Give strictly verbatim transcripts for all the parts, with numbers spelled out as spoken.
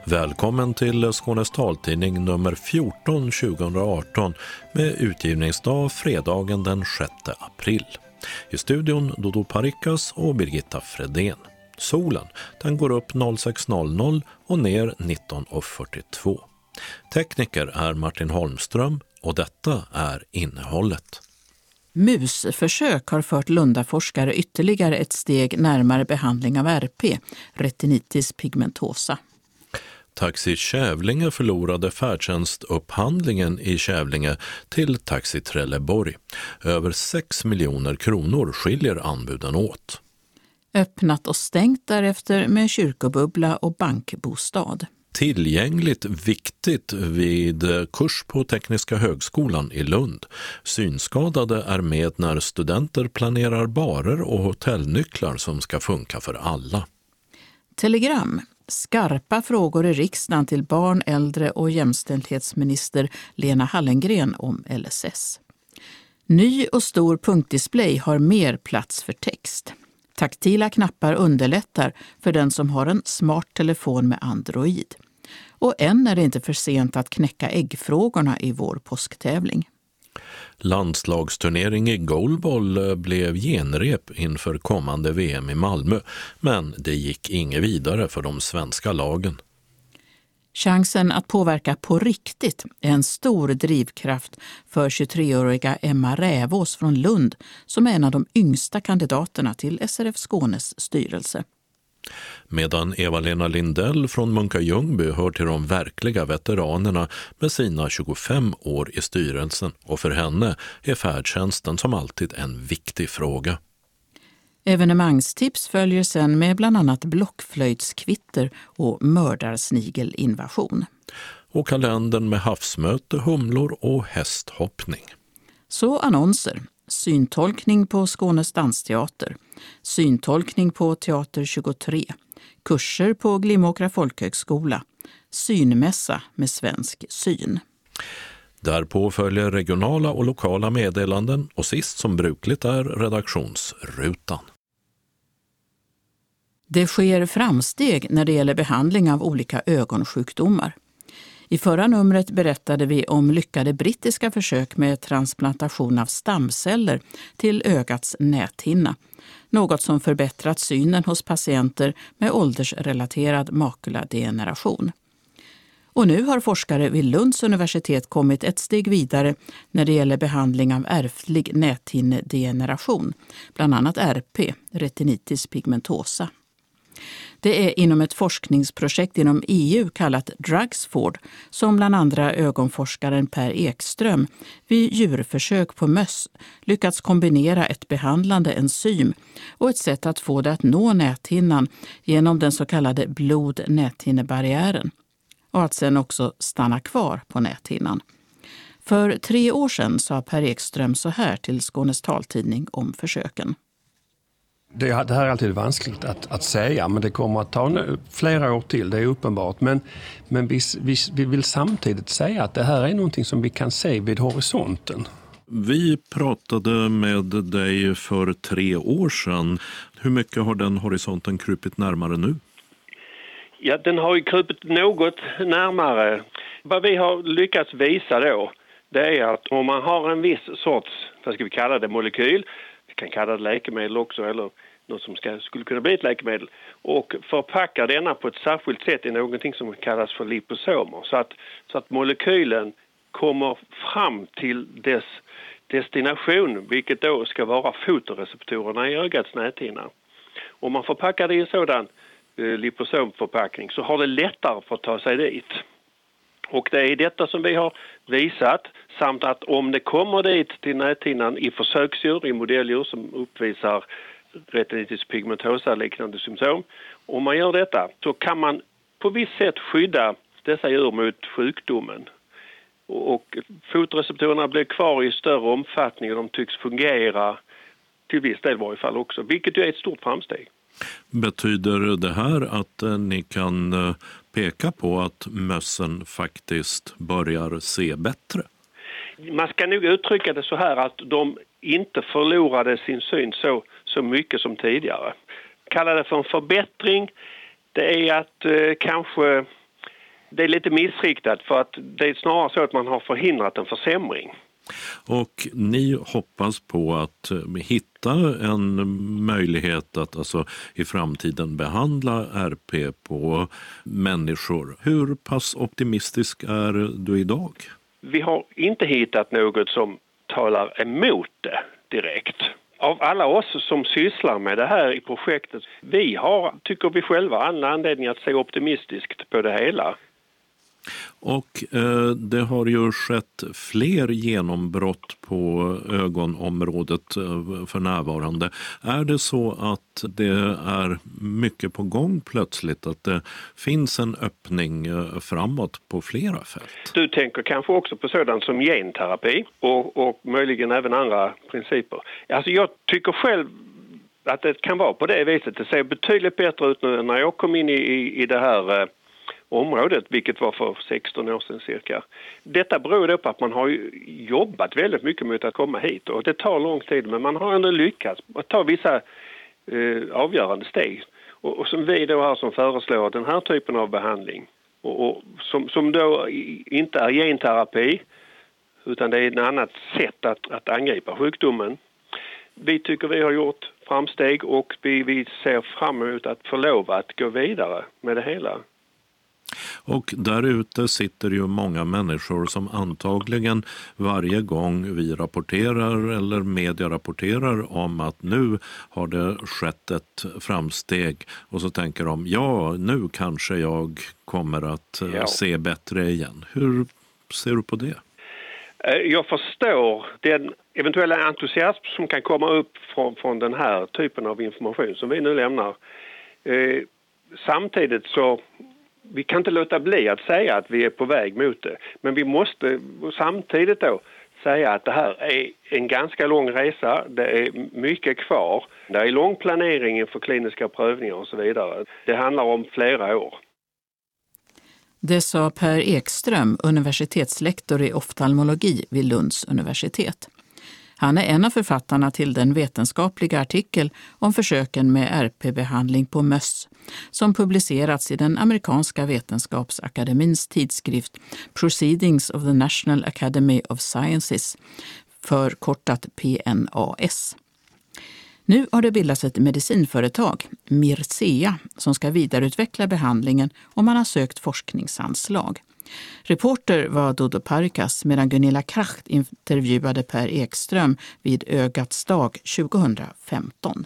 Välkommen till Skånes taltidning nummer fjorton tjugoarton med utgivningsdag fredagen den sjätte april. I studion Dodo Parikas och Birgitta Fredén. Solen den går upp sex noll noll och ner nitton fyrtiotvå. Tekniker är Martin Holmström och detta är innehållet. Musförsök har fört Lundaforskare ytterligare ett steg närmare behandling av R P, retinitis pigmentosa. Taxi Kävlinge förlorade färdtjänstupphandlingen i Kävlinge till Taxi Trelleborg. Över sex miljoner kronor skiljer anbuden åt. Öppnat och stängt därefter med kyrkobubbla och bankbostad. Tillgängligt viktigt vid kurs på Tekniska högskolan i Lund. Synskadade är med när studenter planerar barer och hotellnycklar som ska funka för alla. Telegram. Skarpa frågor i riksdagen till barn-, äldre- och jämställdhetsminister Lena Hallengren om L S S. Ny och stor punktdisplay har mer plats för text. Taktila knappar underlättar för den som har en smart telefon med Android. Och än är det inte för sent att knäcka äggfrågorna i vår påsktävling. Landslagsturnering i goalball blev genrep inför kommande V M i Malmö, men det gick inget vidare för de svenska lagen. Chansen att påverka på riktigt är en stor drivkraft för tjugotreåriga Emma Rävås från Lund som är en av de yngsta kandidaterna till S R F Skånes styrelse. Medan Eva-Lena Lindell från Munka-Ljungby hör till de verkliga veteranerna med sina tjugofem år i styrelsen, och för henne är färdtjänsten som alltid en viktig fråga. Evenemangstips följer sen med bland annat blockflöjtskvitter och mördarsnigelinvasion. Och kalendern med havsmöte, humlor och hästhoppning. Så annonser. Syntolkning på Skånes dansteater. Syntolkning på Teater tjugotre. Kurser på Glimåkra folkhögskola. Synmässa med svensk syn. Därpå följer regionala och lokala meddelanden och sist som brukligt är redaktionsrutan. Det sker framsteg när det gäller behandling av olika ögonsjukdomar. I förra numret berättade vi om lyckade brittiska försök med transplantation av stamceller till ögats näthinna. Något som förbättrat synen hos patienter med åldersrelaterad makuladegeneration. Och nu har forskare vid Lunds universitet kommit ett steg vidare när det gäller behandling av ärftlig näthinnedegeneration, bland annat R P, retinitis pigmentosa. Det är inom ett forskningsprojekt inom E U kallat Drugsford som bland andra ögonforskaren Per Ekström vid djurförsök på möss lyckats kombinera ett behandlande enzym och ett sätt att få det att nå näthinnan genom den så kallade blod-näthinnebarriären och att sen också stanna kvar på näthinnan. För tre år sedan sa Per Ekström så här till Skånes taltidning om försöken. Det, det här är alltid vanskligt att, att säga, men det kommer att ta flera år till, det är uppenbart. Men, men vi, vi, vi vill samtidigt säga att det här är någonting som vi kan se vid horisonten. Vi pratade med dig för tre år sedan. Hur mycket har den horisonten krupit närmare nu? Ja, den har ju krupit något närmare. Vad vi har lyckats visa då, det är att om man har en viss sorts, vad ska vi kalla det, molekyl, vi kan kalla det läkemedel också eller något som ska, skulle kunna bli ett läkemedel, och förpackar denna på ett särskilt sätt i någonting som kallas för liposomer. Så att, så att molekylen kommer fram till dess destination, vilket då ska vara fotoreceptorerna i ögats näthinna. Om man förpackar det i en sådan eh, liposomförpackning så har det lättare för att ta sig dit. Och det är detta som vi har visat, samt att om det kommer dit till näthinnan i försöksdjur, i modelldjur som uppvisar retinitis pigmentosa liknande symptom, om man gör detta så kan man på visst sätt skydda dessa djur mot sjukdomen. Och fotoreceptorerna blir kvar i större omfattning och de tycks fungera till viss del i varje fall också, vilket ju är ett stort framsteg. Betyder det här att eh, ni kan eh, peka på att mössen faktiskt börjar se bättre? Man ska nog uttrycka det så här att de inte förlorade sin syn så, så mycket som tidigare. Kalla det för en förbättring. Det är att eh, kanske Det är lite missriktat för att det är snarare så att man har förhindrat en försämring. Och ni hoppas på att hitta en möjlighet att alltså, i framtiden behandla R P på människor. Hur pass optimistisk är du idag? Vi har inte hittat något som talar emot det direkt. Av alla oss som sysslar med det här i projektet, vi har, tycker vi själva, all anledning att se optimistiskt på det hela. Och eh, det har ju skett fler genombrott på ögonområdet eh, för närvarande. Är det så att det är mycket på gång plötsligt, att det finns en öppning eh, framåt på flera fält? Du tänker kanske också på sådant som genterapi och, och möjligen även andra principer. Alltså jag tycker själv att det kan vara på det viset. Det ser betydligt bättre ut nu än när jag kom in i, i, i det här... Eh, området, vilket var för sexton år sedan cirka. Detta beror då på att man har jobbat väldigt mycket med att komma hit och det tar lång tid, men man har ändå lyckats att ta vissa eh, avgörande steg. Och, och som vi då har som föreslår den här typen av behandling och, och som, som då inte är genterapi utan det är ett annat sätt att, att angripa sjukdomen. Vi tycker vi har gjort framsteg och vi, vi ser fram emot att få lov att gå vidare med det hela. Och där ute sitter ju många människor som antagligen varje gång vi rapporterar eller media rapporterar om att nu har det skett ett framsteg och så tänker de, ja nu kanske jag kommer att ja. se bättre igen. Hur ser du på det? Jag förstår den eventuella entusiasm som kan komma upp från, från den här typen av information som vi nu lämnar. Eh, samtidigt så vi kan inte låta bli att säga att vi är på väg mot det. Men vi måste samtidigt då säga att det här är en ganska lång resa. Det är mycket kvar. Det är lång planering för kliniska prövningar och så vidare. Det handlar om flera år. Det sa Per Ekström, universitetslektor i oftalmologi vid Lunds universitet. Han är en av författarna till den vetenskapliga artikel om försöken med R P-behandling på möss som publicerats i den amerikanska vetenskapsakademins tidskrift Proceedings of the National Academy of Sciences, förkortat P N A S. Nu har det bildats ett medicinföretag, Mircea, som ska vidareutveckla behandlingen och man har sökt forskningsanslag. Reporter var Dodo Parikas medan Gunilla Kracht intervjuade Per Ekström vid Ögats dag tjugohundrafemton.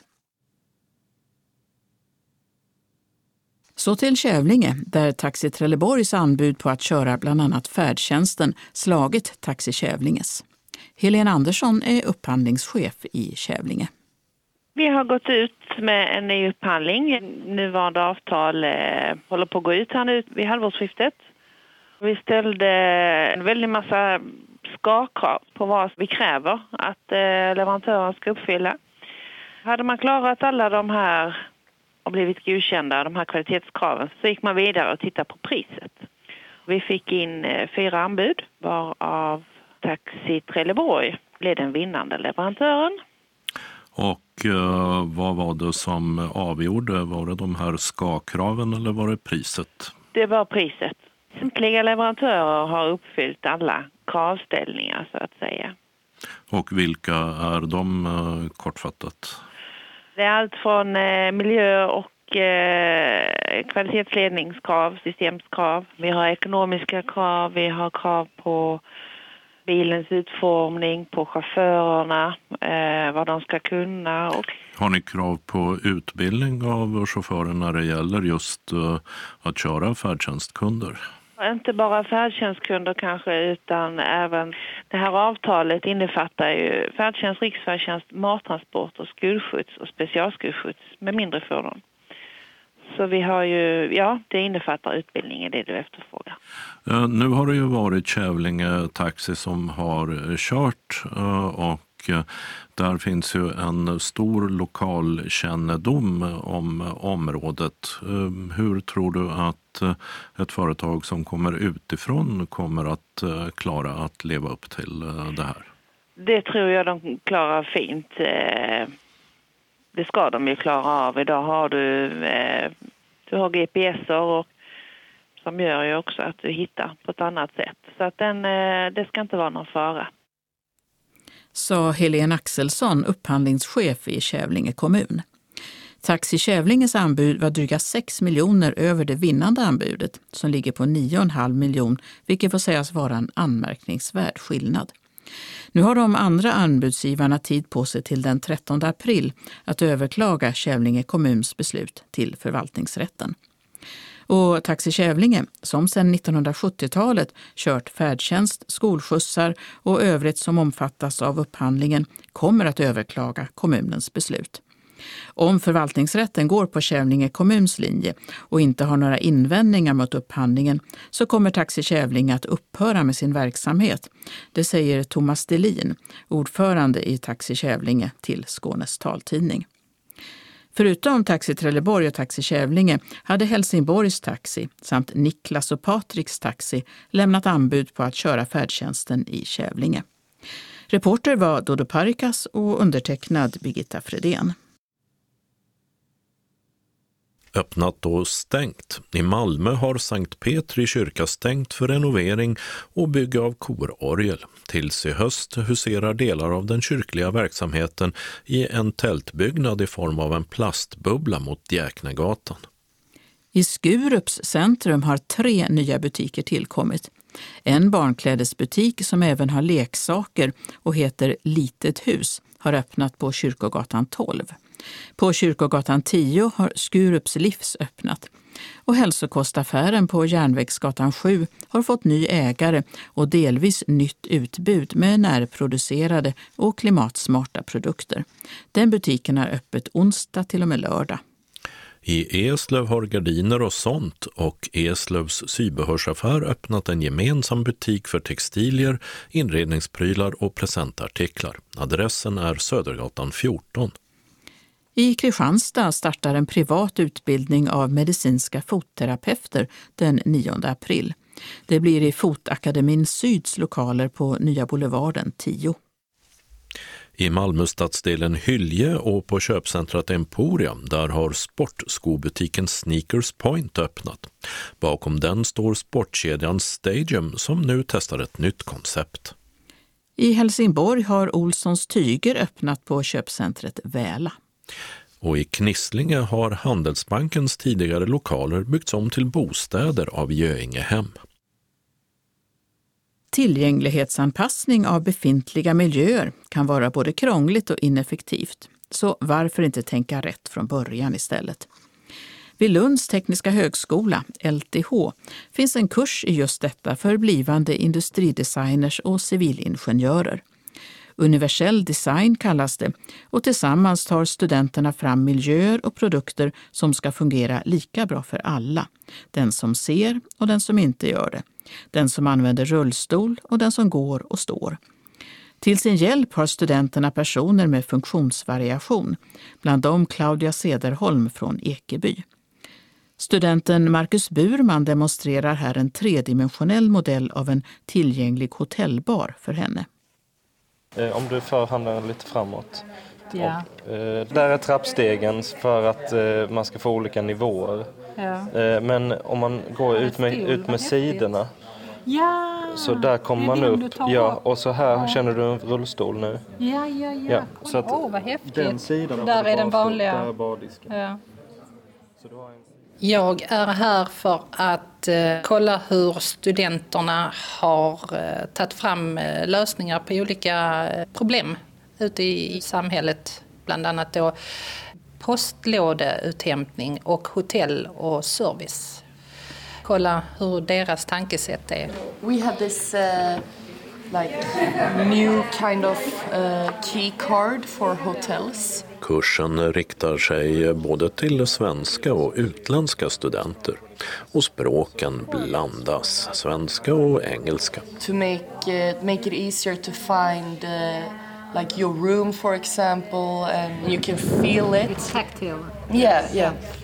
Så till Kävlinge, där Taxi Trelleborgs anbud på att köra bland annat färdtjänsten slagit Taxi Kävlinges. Helena Andersson är upphandlingschef i Kävlinge. Vi har gått ut med en ny upphandling. Nuvarande avtal eh, håller på att gå ut här nu vid halvårsskiftet. Vi ställde en väldigt massa ska-krav på vad vi kräver att eh, leverantören ska uppfylla. Hade man klarat alla de här och blivit godkända, de här kvalitetskraven, så gick man vidare och tittade på priset. Vi fick in eh, fyra anbud, varav Taxi Trelleborg blev den vinnande leverantören. Och eh, vad var det som avgjorde? Var det de här ska-kraven eller var det priset? Det var priset. Samtliga leverantörer har uppfyllt alla kravställningar så att säga. Och vilka är de eh, kortfattat? Det är allt från eh, miljö- och eh, kvalitetsledningskrav, systemskrav. Vi har ekonomiska krav, vi har krav på bilens utformning, på chaufförerna, eh, vad de ska kunna. Och... Har ni krav på utbildning av chaufförer när det gäller just uh, att köra färdtjänstkunder? Inte bara färdtjänstkunder kanske, utan även det här avtalet innefattar ju färdtjänst, riksfärdtjänst, mattransport och skolskjuts och specialskolskjuts med mindre fordon. Så vi har ju, ja, det innefattar utbildning i det du efterfrågar. Uh, nu har det ju varit Kävlinge Taxi som har kört uh, och där finns ju en stor lokalkännedom om området. Hur tror du att ett företag som kommer utifrån kommer att klara att leva upp till det här? Det tror jag de klarar fint. Det ska de ju klara av. Idag har du, du har G P S och som gör ju också att du hittar på ett annat sätt. Så att den, det ska inte vara någon fara. Sa Helene Axelsson, upphandlingschef i Kävlinge kommun. Taxi Kävlinges anbud var dryga sex miljoner över det vinnande anbudet som ligger på nio komma fem miljon, vilket får sägas vara en anmärkningsvärd skillnad. Nu har de andra anbudsgivarna tid på sig till den trettonde april att överklaga Kävlinge kommuns beslut till förvaltningsrätten. Och Taxi Kävlinge, som sedan nittonhundrasjuttiotalet kört färdtjänst, skolskjutsar och övrigt som omfattas av upphandlingen, kommer att överklaga kommunens beslut. Om förvaltningsrätten går på Kävlinge kommuns linje och inte har några invändningar mot upphandlingen så kommer Taxi Kävlinge att upphöra med sin verksamhet. Det säger Thomas Delin, ordförande i Taxi Kävlinge, till Skånes taltidning. Förutom Taxi Trelleborg och Taxi Kävlinge hade Helsingborgs Taxi samt Niklas och Patriks Taxi lämnat anbud på att köra färdtjänsten i Kävlinge. Reporter var Dodo Parikas och undertecknad Birgitta Fredén. Öppnat och stängt. I Malmö har Sankt Petri kyrka stängt för renovering och bygge av kororgel. Tills i höst huserar delar av den kyrkliga verksamheten i en tältbyggnad i form av en plastbubbla mot Jäknegatan. I Skurups centrum har tre nya butiker tillkommit. En barnklädesbutik som även har leksaker och heter Litet hus har öppnat på Kyrkogatan tolv. På Kyrkogatan tio har Skurups livs öppnat. Och hälsokostaffären på Järnvägsgatan sju har fått ny ägare och delvis nytt utbud med närproducerade och klimatsmarta produkter. Den butiken är öppet onsdag till och med lördag. I Eslöv har Gardiner och sånt och Eslövs sybehörsaffär öppnat en gemensam butik för textilier, inredningsprylar och presentartiklar. Adressen är Södergatan fjorton. I Kristianstad startar en privat utbildning av medicinska fotterapeuter den nionde april. Det blir i Fotakademin Syds lokaler på Nya Boulevarden tio. I Malmö stadsdelen Hylje och på köpcentrat Emporia, där har sportskobutiken Sneakers Point öppnat. Bakom den står sportkedjan Stadium som nu testar ett nytt koncept. I Helsingborg har Olssons Tyger öppnat på köpcentret Väla. Och i Knislinge har Handelsbankens tidigare lokaler byggts om till bostäder av Göingehem. Tillgänglighetsanpassning av befintliga miljöer kan vara både krångligt och ineffektivt. Så varför inte tänka rätt från början istället? Vid Lunds tekniska högskola, L T H, finns en kurs i just detta för blivande industridesigners och civilingenjörer. Universell design kallas det och tillsammans tar studenterna fram miljöer och produkter som ska fungera lika bra för alla. Den som ser och den som inte gör det. Den som använder rullstol och den som går och står. Till sin hjälp har studenterna personer med funktionsvariation, bland dem Claudia Sederholm från Ekeby. Studenten Marcus Burman demonstrerar här en tredimensionell modell av en tillgänglig hotellbar för henne. Om du för handen lite framåt. Ja. Och, eh, där är trappstegen för att eh, man ska få olika nivåer. Ja. Eh, men om man går ut med, ut med sidorna. Ja, så där kommer man upp. Ja, och så här ja. Känner du en rullstol nu. Ja, ja, ja. ja så att Åh, vad häftigt. Den sidan där är den vanliga. Där är bardisken. Ja. Så du har en... Jag är här för att eh, kolla hur studenterna har eh, tagit fram eh, lösningar på olika eh, problem ute i, i samhället. Bland annat då postlådeuthämtning och hotell och service. Kolla hur deras tankesätt är. We have this uh, like new kind of uh, key card for hotels. Kursen riktar sig både till svenska och utländska studenter och språken blandas, svenska och engelska. To make uh, make it easier to find uh, like your room for example and you can feel it. It's tactile. Yeah, yeah.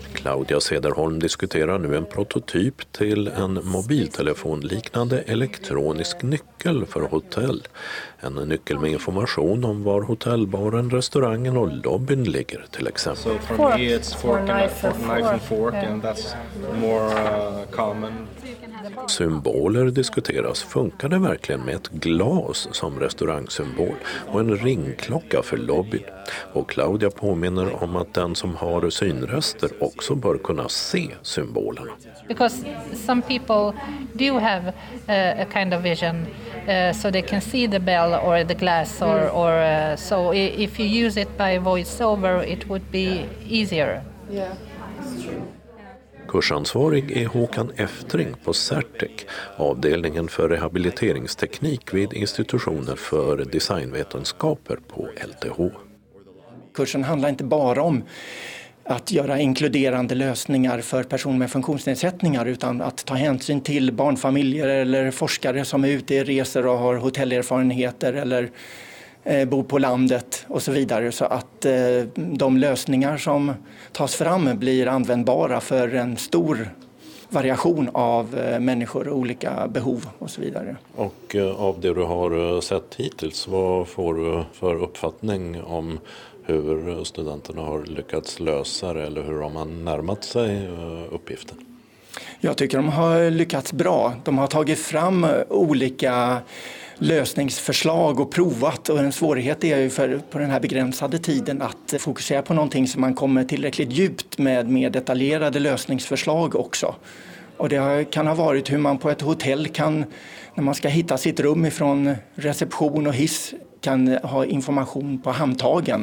Claudia Cederholm diskuterar nu en prototyp till en mobiltelefonliknande elektronisk nyckel för hotell. En nyckel med information om var hotellbaren, restaurangen och lobbyn ligger till exempel. So for me it's fork and knife and, knife and fork and that's more uh, common. Symboler diskuteras. Funkar det verkligen med ett glas som restaurangsymbol och en ringklocka för lobbyn? Och Claudia påminner om att den som har synrester också bör kunna se symbolerna. Because some people do have uh, a kind of vision uh, so they can see the bell or the glass or, or uh, so if you use it by voice over it would be easier. Yeah, it's true. Kursansvarig är Håkan Eftring på Certec, avdelningen för rehabiliteringsteknik vid institutioner för designvetenskaper på L T H. Kursen handlar inte bara om att göra inkluderande lösningar för personer med funktionsnedsättningar utan att ta hänsyn till barnfamiljer eller forskare som är ute i resor och har hotellerfarenheter eller eh, bor på landet och så vidare. Så att eh, de lösningar som tas fram blir användbara för en stor variation av eh, människor och olika behov och så vidare. Och eh, av det du har sett hittills, vad får du för uppfattning om hur studenterna har lyckats lösa det eller hur de har närmat sig uppgiften? Jag tycker de har lyckats bra. De har tagit fram olika lösningsförslag och provat. Och en svårighet är ju för, på den här begränsade tiden att fokusera på någonting som man kommer tillräckligt djupt med mer detaljerade lösningsförslag också. Och det kan ha varit hur man på ett hotell kan, när man ska hitta sitt rum ifrån reception och hiss, kan ha information på handtagen.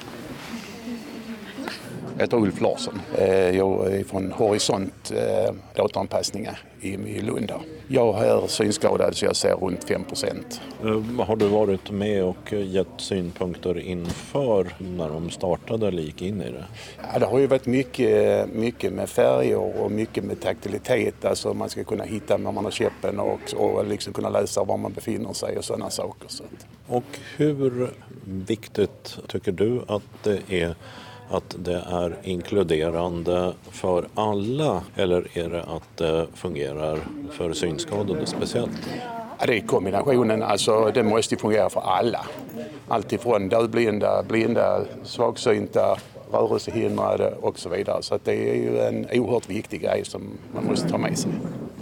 Jag heter Ulf Larsson. Jag är från Horisont datoranpassningar i Lund. Jag är synskadad så jag ser runt fem procent. Har du varit med och gett synpunkter inför när de startade eller gick in i det? Ja, det har ju varit mycket, mycket med färger och mycket med taktilitet. Alltså man ska kunna hitta när man har käppen och, och liksom kunna läsa var man befinner sig och sådana saker. Så. Och hur viktigt tycker du att det är att det är inkluderande för alla eller är det att det fungerar för synskadade speciellt? Ja, det är kombinationen, alltså det måste fungera för alla. Alltifrån dövblinda, blinda, svagsynta, rörelsehindrade och så vidare. Så att det är ju en oerhört viktig grej som man måste ta med sig.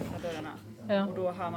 Ja.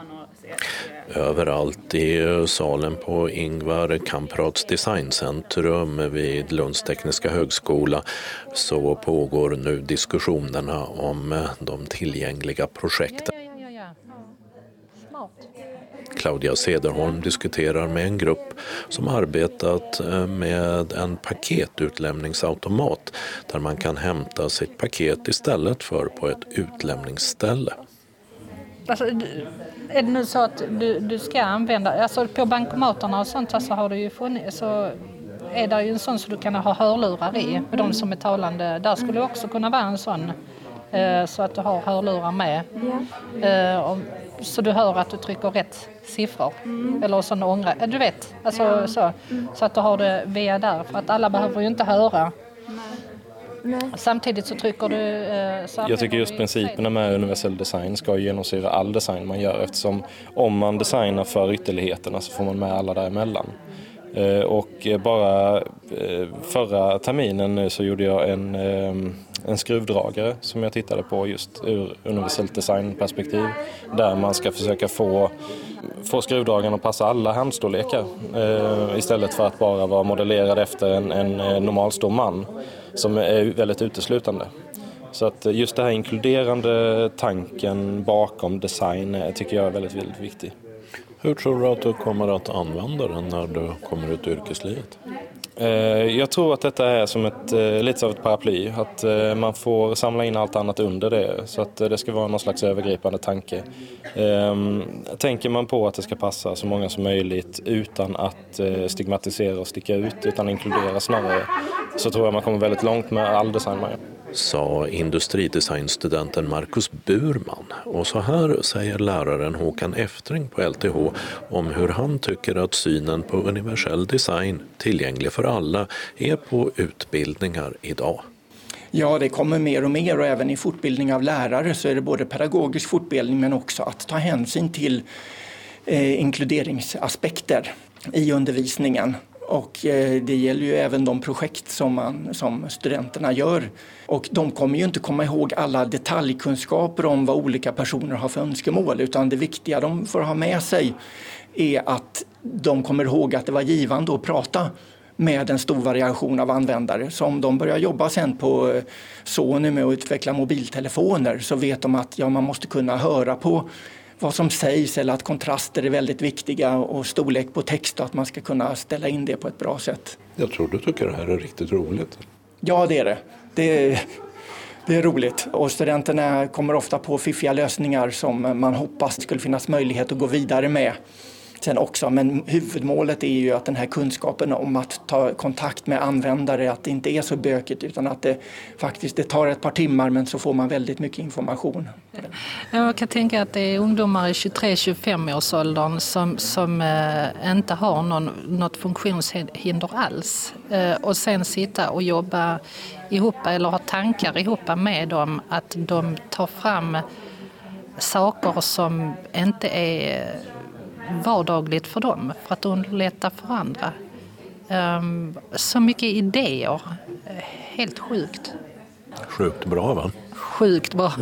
Överallt i salen på Ingvar Kamprads designcentrum vid Lunds tekniska högskola så pågår nu diskussionerna om de tillgängliga projekten. Ja, ja, ja, ja. Smart. Claudia Cederholm diskuterar med en grupp som arbetat med en paketutlämningsautomat där man kan hämta sitt paket istället för på ett utlämningsställe. Alltså, är det nu så att du, du ska använda, alltså på bankomaterna och sånt så har du ju funnits, så är det ju en sån så du kan ha hörlurar i med de som är talande. Där skulle det också kunna vara en sån eh, så att du har hörlurar med. Eh, och, så du hör att du trycker rätt siffror. Mm. Eller sån ångra, du vet, alltså ja. så, så att du har det via där. För att alla behöver ju inte höra. Nej. Samtidigt så trycker du... Eh, så jag tycker just principerna med universell design ska genomsyra all design man gör. Eftersom om man designar för ytterligheterna så får man med alla däremellan. Eh, och bara eh, förra terminen så gjorde jag en, eh, en skruvdragare som jag tittade på just ur universellt designperspektiv. Där man ska försöka få, få skruvdragaren att passa alla handstorlekar. Eh, istället för att bara vara modellerad efter en, en normal stor man. Som är väldigt uteslutande. Så att just det här inkluderande tanken bakom design tycker jag är väldigt, väldigt viktig. Hur tror du att du kommer att använda den när du kommer ut i yrkeslivet? Jag tror att detta är som ett, lite av ett paraply. Att man får samla in allt annat under det. Så att det ska vara någon slags övergripande tanke. Tänker man på att det ska passa så många som möjligt utan att stigmatisera och sticka ut, utan inkludera snarare, så tror jag man kommer väldigt långt med all design man gör. Sa industridesignstudenten Marcus Burman. Och så här säger läraren Håkan Eftring på L T H om hur han tycker att synen på universell design, tillgänglig för alla, är på utbildningar idag. Ja, det kommer mer och mer och även i fortbildning av lärare så är det både pedagogisk fortbildning men också att ta hänsyn till eh, inkluderingsaspekter i undervisningen. Och eh, det gäller ju även de projekt som, man, som studenterna gör. Och de kommer ju inte komma ihåg alla detaljkunskaper om vad olika personer har för önskemål, utan det viktiga de får ha med sig är att de kommer ihåg att det var givande att prata med en stor variation av användare. Så om de börjar jobba sen på Sony med att utveckla mobiltelefoner så vet de att ja, man måste kunna höra på vad som sägs eller att kontraster är väldigt viktiga och storlek på text och att man ska kunna ställa in det på ett bra sätt. Jag tror du tycker det här är riktigt roligt. Ja, det är det. Det är, det är roligt och studenterna kommer ofta på fiffiga lösningar som man hoppas skulle finnas möjlighet att gå vidare med sen också. Men huvudmålet är ju att den här kunskapen om att ta kontakt med användare, att det inte är så bökigt utan att det faktiskt det tar ett par timmar men så får man väldigt mycket information. Jag kan tänka att det är ungdomar i tjugotre till tjugofem års åldern som, som eh, inte har någon, något funktionshinder alls. Eh, och sen sitta och jobba ihop eller ha tankar ihop med dem att de tar fram saker som inte är vardagligt för dem för att underlätta för andra. Um, så mycket idéer. Helt sjukt. Sjukt bra, va? Sjukt bra.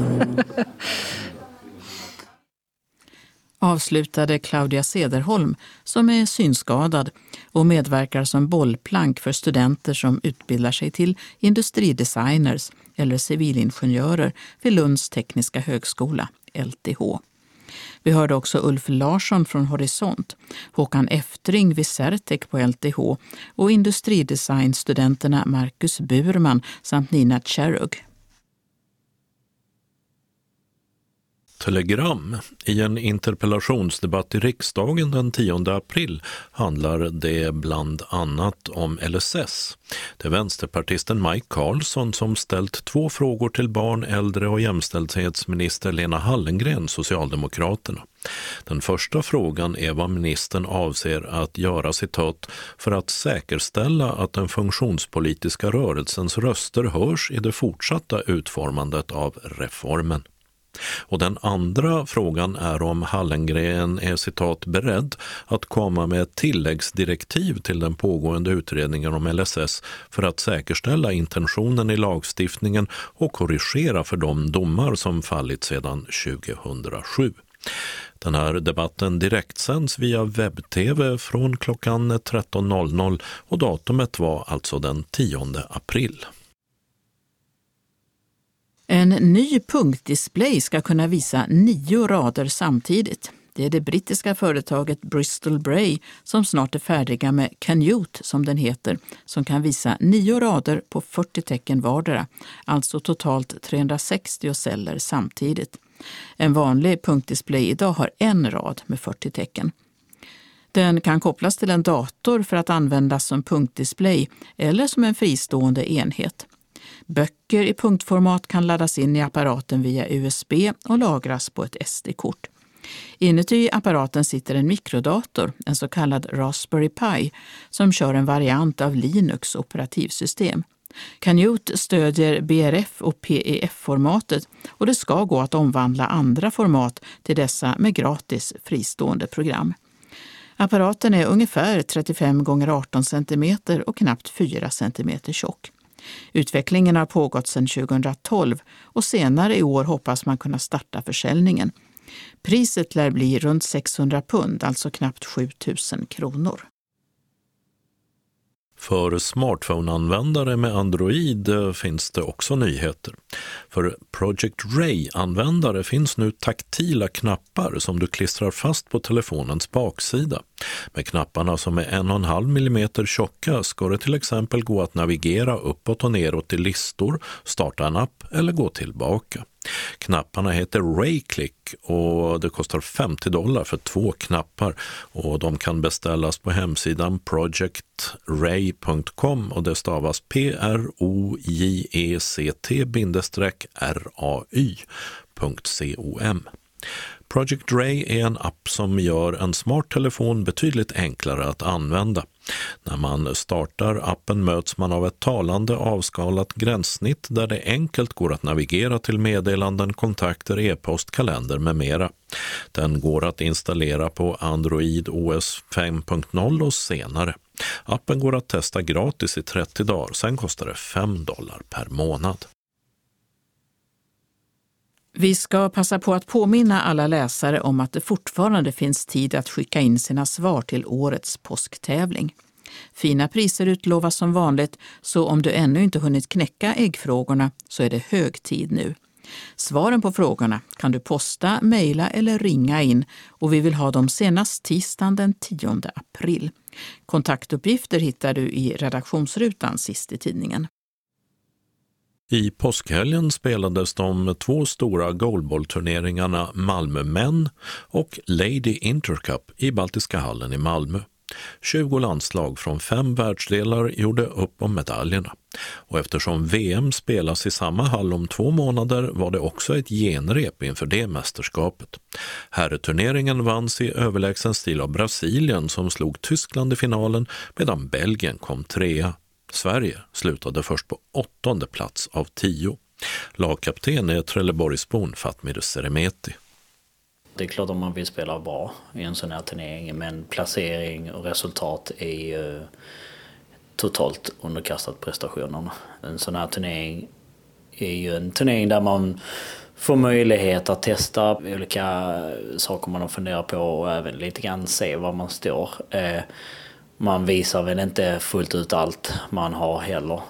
Avslutade Claudia Sederholm som är synskadad och medverkar som bollplank för studenter som utbildar sig till industridesigners eller civilingenjörer vid Lunds tekniska högskola, L T H. Vi hörde också Ulf Larsson från Horisont, Håkan Eftring vid Certec på L T H och industridesignstudenterna Marcus Burman samt Nina Cherug. Telegram. I en interpellationsdebatt i riksdagen den tionde april handlar det bland annat om L S S. Det är vänsterpartisten Mike Karlsson som ställt två frågor till barn-, äldre- och jämställdhetsminister Lena Hallengren, Socialdemokraterna. Den första frågan är vad ministern avser att göra citat för att säkerställa att den funktionspolitiska rörelsens röster hörs i det fortsatta utformandet av reformen. Och den andra frågan är om Hallengren är citat beredd att komma med ett tilläggsdirektiv till den pågående utredningen om L S S för att säkerställa intentionen i lagstiftningen och korrigera för de domar som fallit sedan tjugohundrasju. Den här debatten direktsänds via webb-tv från klockan tretton noll noll och datumet var alltså den tionde april. En ny punktdisplay ska kunna visa nio rader samtidigt. Det är det brittiska företaget Bristol Bray som snart är färdiga med Canute, som den heter, som kan visa nio rader på fyrtio tecken vardera, alltså totalt trehundrasextio celler samtidigt. En vanlig punktdisplay idag har en rad med fyrtio tecken. Den kan kopplas till en dator för att användas som punktdisplay eller som en fristående enhet. Böcker i punktformat kan laddas in i apparaten via U S B och lagras på ett S D-kort. Inuti apparaten sitter en mikrodator, en så kallad Raspberry Pi, som kör en variant av Linux operativsystem. Canute stödjer B R F och P E F-formatet och det ska gå att omvandla andra format till dessa med gratis fristående program. Apparaten är ungefär trettiofem gånger arton centimeter och knappt fyra centimeter tjock. Utvecklingen har pågått sedan tjugohundratolv och senare i år hoppas man kunna starta försäljningen. Priset lär bli runt sexhundra pund, alltså knappt sjutusen kronor. För smartphone-användare med Android finns det också nyheter. För Project Ray-användare finns nu taktila knappar som du klistrar fast på telefonens baksida. Med knapparna som är en och en halv millimeter tjocka ska det till exempel gå att navigera uppåt och neråt i listor, starta en app eller gå tillbaka. Knapparna heter Rayclick och det kostar femtio dollar för två knappar och de kan beställas på hemsidan project ray punkt com och det stavas P R O J E C T R A Y punkt com. Project Ray är en app som gör en smart telefon betydligt enklare att använda. När man startar appen möts man av ett talande avskalat gränssnitt där det enkelt går att navigera till meddelanden, kontakter, e-post, kalender med mera. Den går att installera på Android O S fem punkt noll och senare. Appen går att testa gratis i trettio dagar, sen kostar det fem dollar per månad. Vi ska passa på att påminna alla läsare om att det fortfarande finns tid att skicka in sina svar till årets påsktävling. Fina priser utlovas som vanligt, så om du ännu inte hunnit knäcka äggfrågorna så är det hög tid nu. Svaren på frågorna kan du posta, mejla eller ringa in och vi vill ha dem senast tisdagen den tionde april. Kontaktuppgifter hittar du i redaktionsrutan sist i tidningen. I påskhelgen spelades de två stora goalballturneringarna Malmö Män och Lady Intercup i Baltiska hallen i Malmö. tjugo landslag från fem världsdelar gjorde upp om medaljerna. Och eftersom V M spelas i samma hall om två månader var det också ett genrep inför det mästerskapet. Herreturneringen vanns i överlägsen stil av Brasilien som slog Tyskland i finalen medan Belgien kom trea. Sverige slutade först på åttonde plats av tio. Lagkapten är Trelleborgsbon Fatmir Seremeti. Det är klart om man vill spela bra i en sån här turnering, men placering och resultat är ju totalt underkastat prestationerna. En sån här turnering är ju en turnering där man får möjlighet att testa olika saker man har funderat på och även lite grann se var man står. Man visar väl inte fullt ut allt man har heller.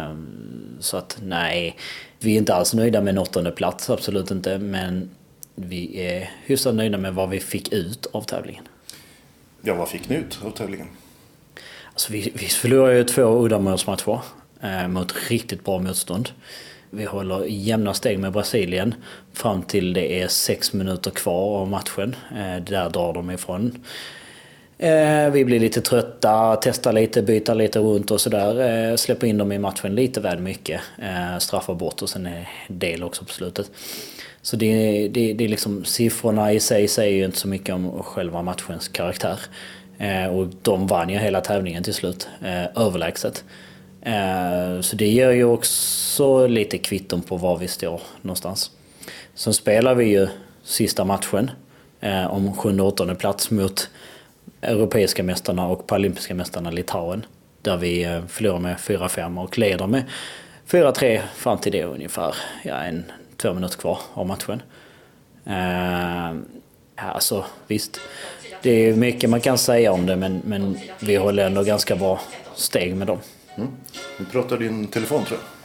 Så att nej, vi är inte alls nöjda med en åttonde plats, absolut inte, men vi är hyfsat nöjda med vad vi fick ut av tävlingen. Ja, vad fick ni ut av tävlingen? Alltså vi, vi förlorade ju två uddamålsmatcher eh, mot riktigt bra motstånd. Vi håller jämna steg med Brasilien fram till det är sex minuter kvar av matchen. Eh, där drar de ifrån. Eh, vi blir lite trötta, testar lite, byter lite runt och sådär. Eh, släpper in dem i matchen lite väl mycket. Eh, straffar bort och sen är del också på slutet. Så det, det, det är liksom, siffrorna i sig säger ju inte så mycket om själva matchens karaktär. Eh, och de vann ju hela tävlingen till slut, eh, överlägset. Eh, så det ger ju också lite kvitton på var vi står någonstans. Sen spelar vi ju sista matchen eh, om sjunde och åttonde plats mot europeiska mästarna och paralympiska mästarna Litauen. Där vi eh, förlorar med fyra fem och leder med fyra tre fram till det ungefär. Ja, en två minuter kvar av matchen. Eh, alltså visst, det är mycket man kan säga om det, men, men vi håller ändå ganska bra steg med dem. Mm. Nu pratar din telefon, tror jag.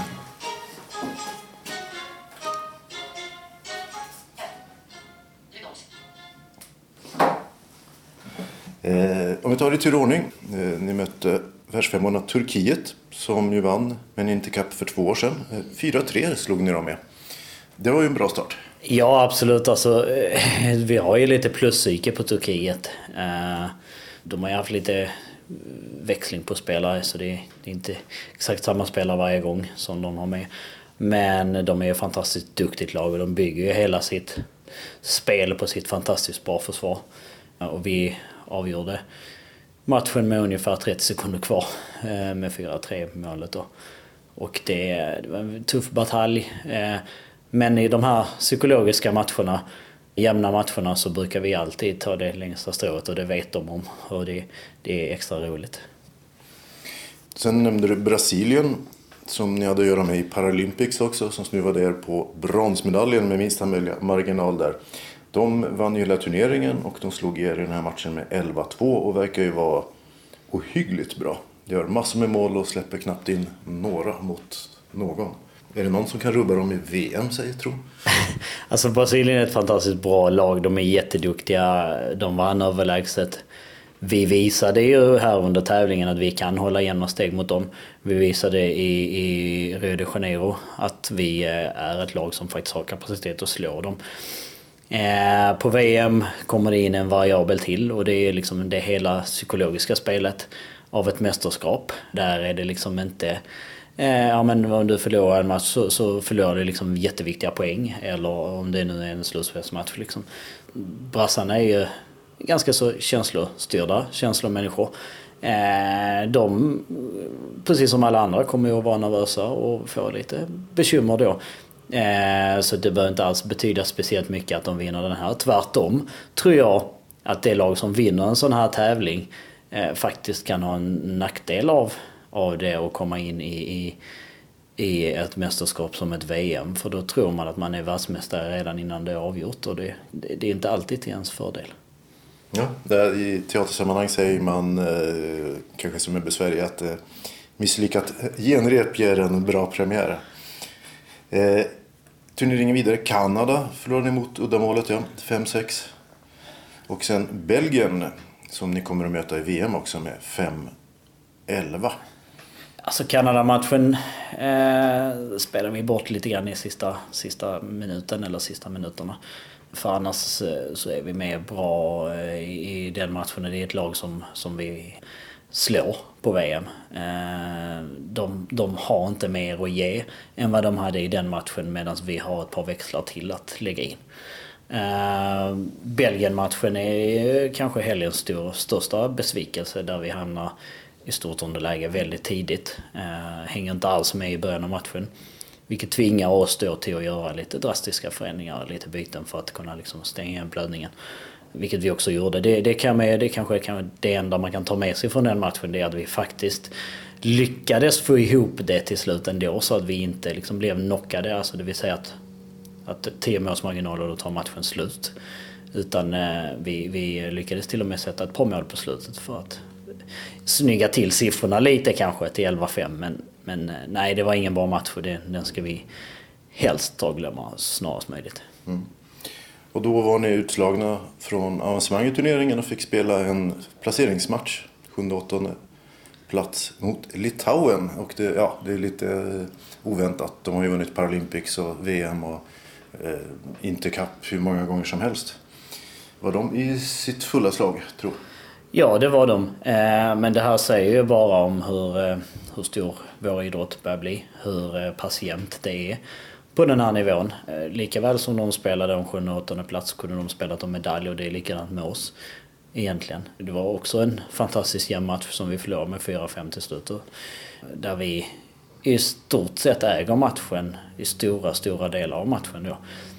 Eh, om vi tar det till ordning. Eh, ni mötte världsfemmorna Turkiet som ju vann men inte kapp för två år sedan. Eh, fyra tre slog ni dem med. Det var ju en bra start. Ja, absolut. Alltså, vi har ju lite pluspsyke på Turkiet. De har ju haft lite växling på spelare, så det är inte exakt samma spelare varje gång som de har med. Men de är ju fantastiskt duktigt lag och de bygger ju hela sitt spel på sitt fantastiskt bra försvar. Och vi avgjorde matchen med ungefär trettio sekunder kvar med fyra tre målet då. Och det, det var en tuff batalj. Men i de här psykologiska matcherna, jämna matcherna, så brukar vi alltid ta det längsta strået och det vet de om. Och det, det är extra roligt. Sen nämnde du Brasilien som ni hade att göra med i Paralympics också, som snuvade er på bronsmedaljen med minsta möjliga marginal där. De vann ju hela turneringen och de slog er i den här matchen med elva två och verkar ju vara ohyggligt bra. Gör massor med mål och släpper knappt in några mot någon. Är det någon som kan rubba dem i V M, säger jag, tror? Alltså Brasilien är ett fantastiskt bra lag. De är jätteduktiga. De vann överlägset. Vi visade ju här under tävlingen att vi kan hålla jämna steg mot dem. Vi visade i, i Rio de Janeiro att vi är ett lag som faktiskt har kapacitet att slå dem. Eh, på V M kommer det in en variabel till och det är liksom det hela psykologiska spelet av ett mästerskap. Där är det liksom inte Eh, ja, men om du förlorar en match så, så förlorar du liksom jätteviktiga poäng. Eller om det nu är en slutspelsmatch. Liksom. Brassarna är ju ganska så känslostyrda, känslomänniskor. Eh, de, precis som alla andra, kommer ju att vara nervösa och få lite bekymmer då. Eh, så det behöver inte alls betyda speciellt mycket att de vinner den här. Tvärtom tror jag att det lag som vinner en sån här tävling eh, faktiskt kan ha en nackdel av, av det och komma in i, i, i ett mästerskap som ett V M. För då tror man att man är världsmästare redan innan det är avgjort, och det, det, det är inte alltid till ens fördel. Ja, där i teatersammanhang säger man eh, kanske som är besvärlig att eh, misslyckat genrep ger en bra premiär. Eh, turneringen vidare. Kanada förlorade mot uddamålet, ja, fem sex. Och sen Belgien som ni kommer att möta i V M också med fem elva. Alltså Kanada-matchen eh, spelar vi bort lite grann i sista, sista minuten eller sista minuterna. För annars så är vi med bra i den matchen. Det är ett lag som, som vi slår på V M. De, de har inte mer att ge än vad de hade i den matchen, medan vi har ett par växlar till att lägga in. Belgien-matchen är kanske helgens stor, största besvikelse, där vi hamnar i stort underläge väldigt tidigt. Hänger inte alls med i början av matchen. Vilket tvingar oss då till att göra lite drastiska förändringar, lite byten för att kunna liksom stänga igen blödningen. Vilket vi också gjorde. Det, det, kan man, det kanske kan det enda man kan ta med sig från den matchen, det är att vi faktiskt lyckades få ihop det till slut ändå, så att vi inte liksom blev knockade. Alltså det vill säga att, att tio målsmarginaler då tar matchen slut. Utan eh, vi, vi lyckades till och med sätta ett par mål på slutet för att snygga till siffrorna lite kanske till elva fem. Men, men nej, det var ingen bra match, för det, den ska vi helst ta och glömma snarast möjligt. Mm. Och då var ni utslagna från avancemang i turneringen och fick spela en placeringsmatch, sjunde åttonde plats mot Litauen. Och det, ja, det är lite oväntat. De har ju vunnit Paralympics och V M och eh, Intercup hur många gånger som helst. Var de i sitt fulla slag, tror jag? Ja, det var de. Eh, men det här säger ju bara om hur, eh, hur stor vår idrott börjar bli. Hur eh, patient det är på den här nivån. Eh, likaväl som de spelade om sjunde och åttonde plats kunde de spela om medalj, och det är likadant med oss egentligen. Det var också en fantastisk jämn match som vi förlorade med fyra fem till slut. Där vi i stort sett äger matchen i stora, stora delar av matchen då.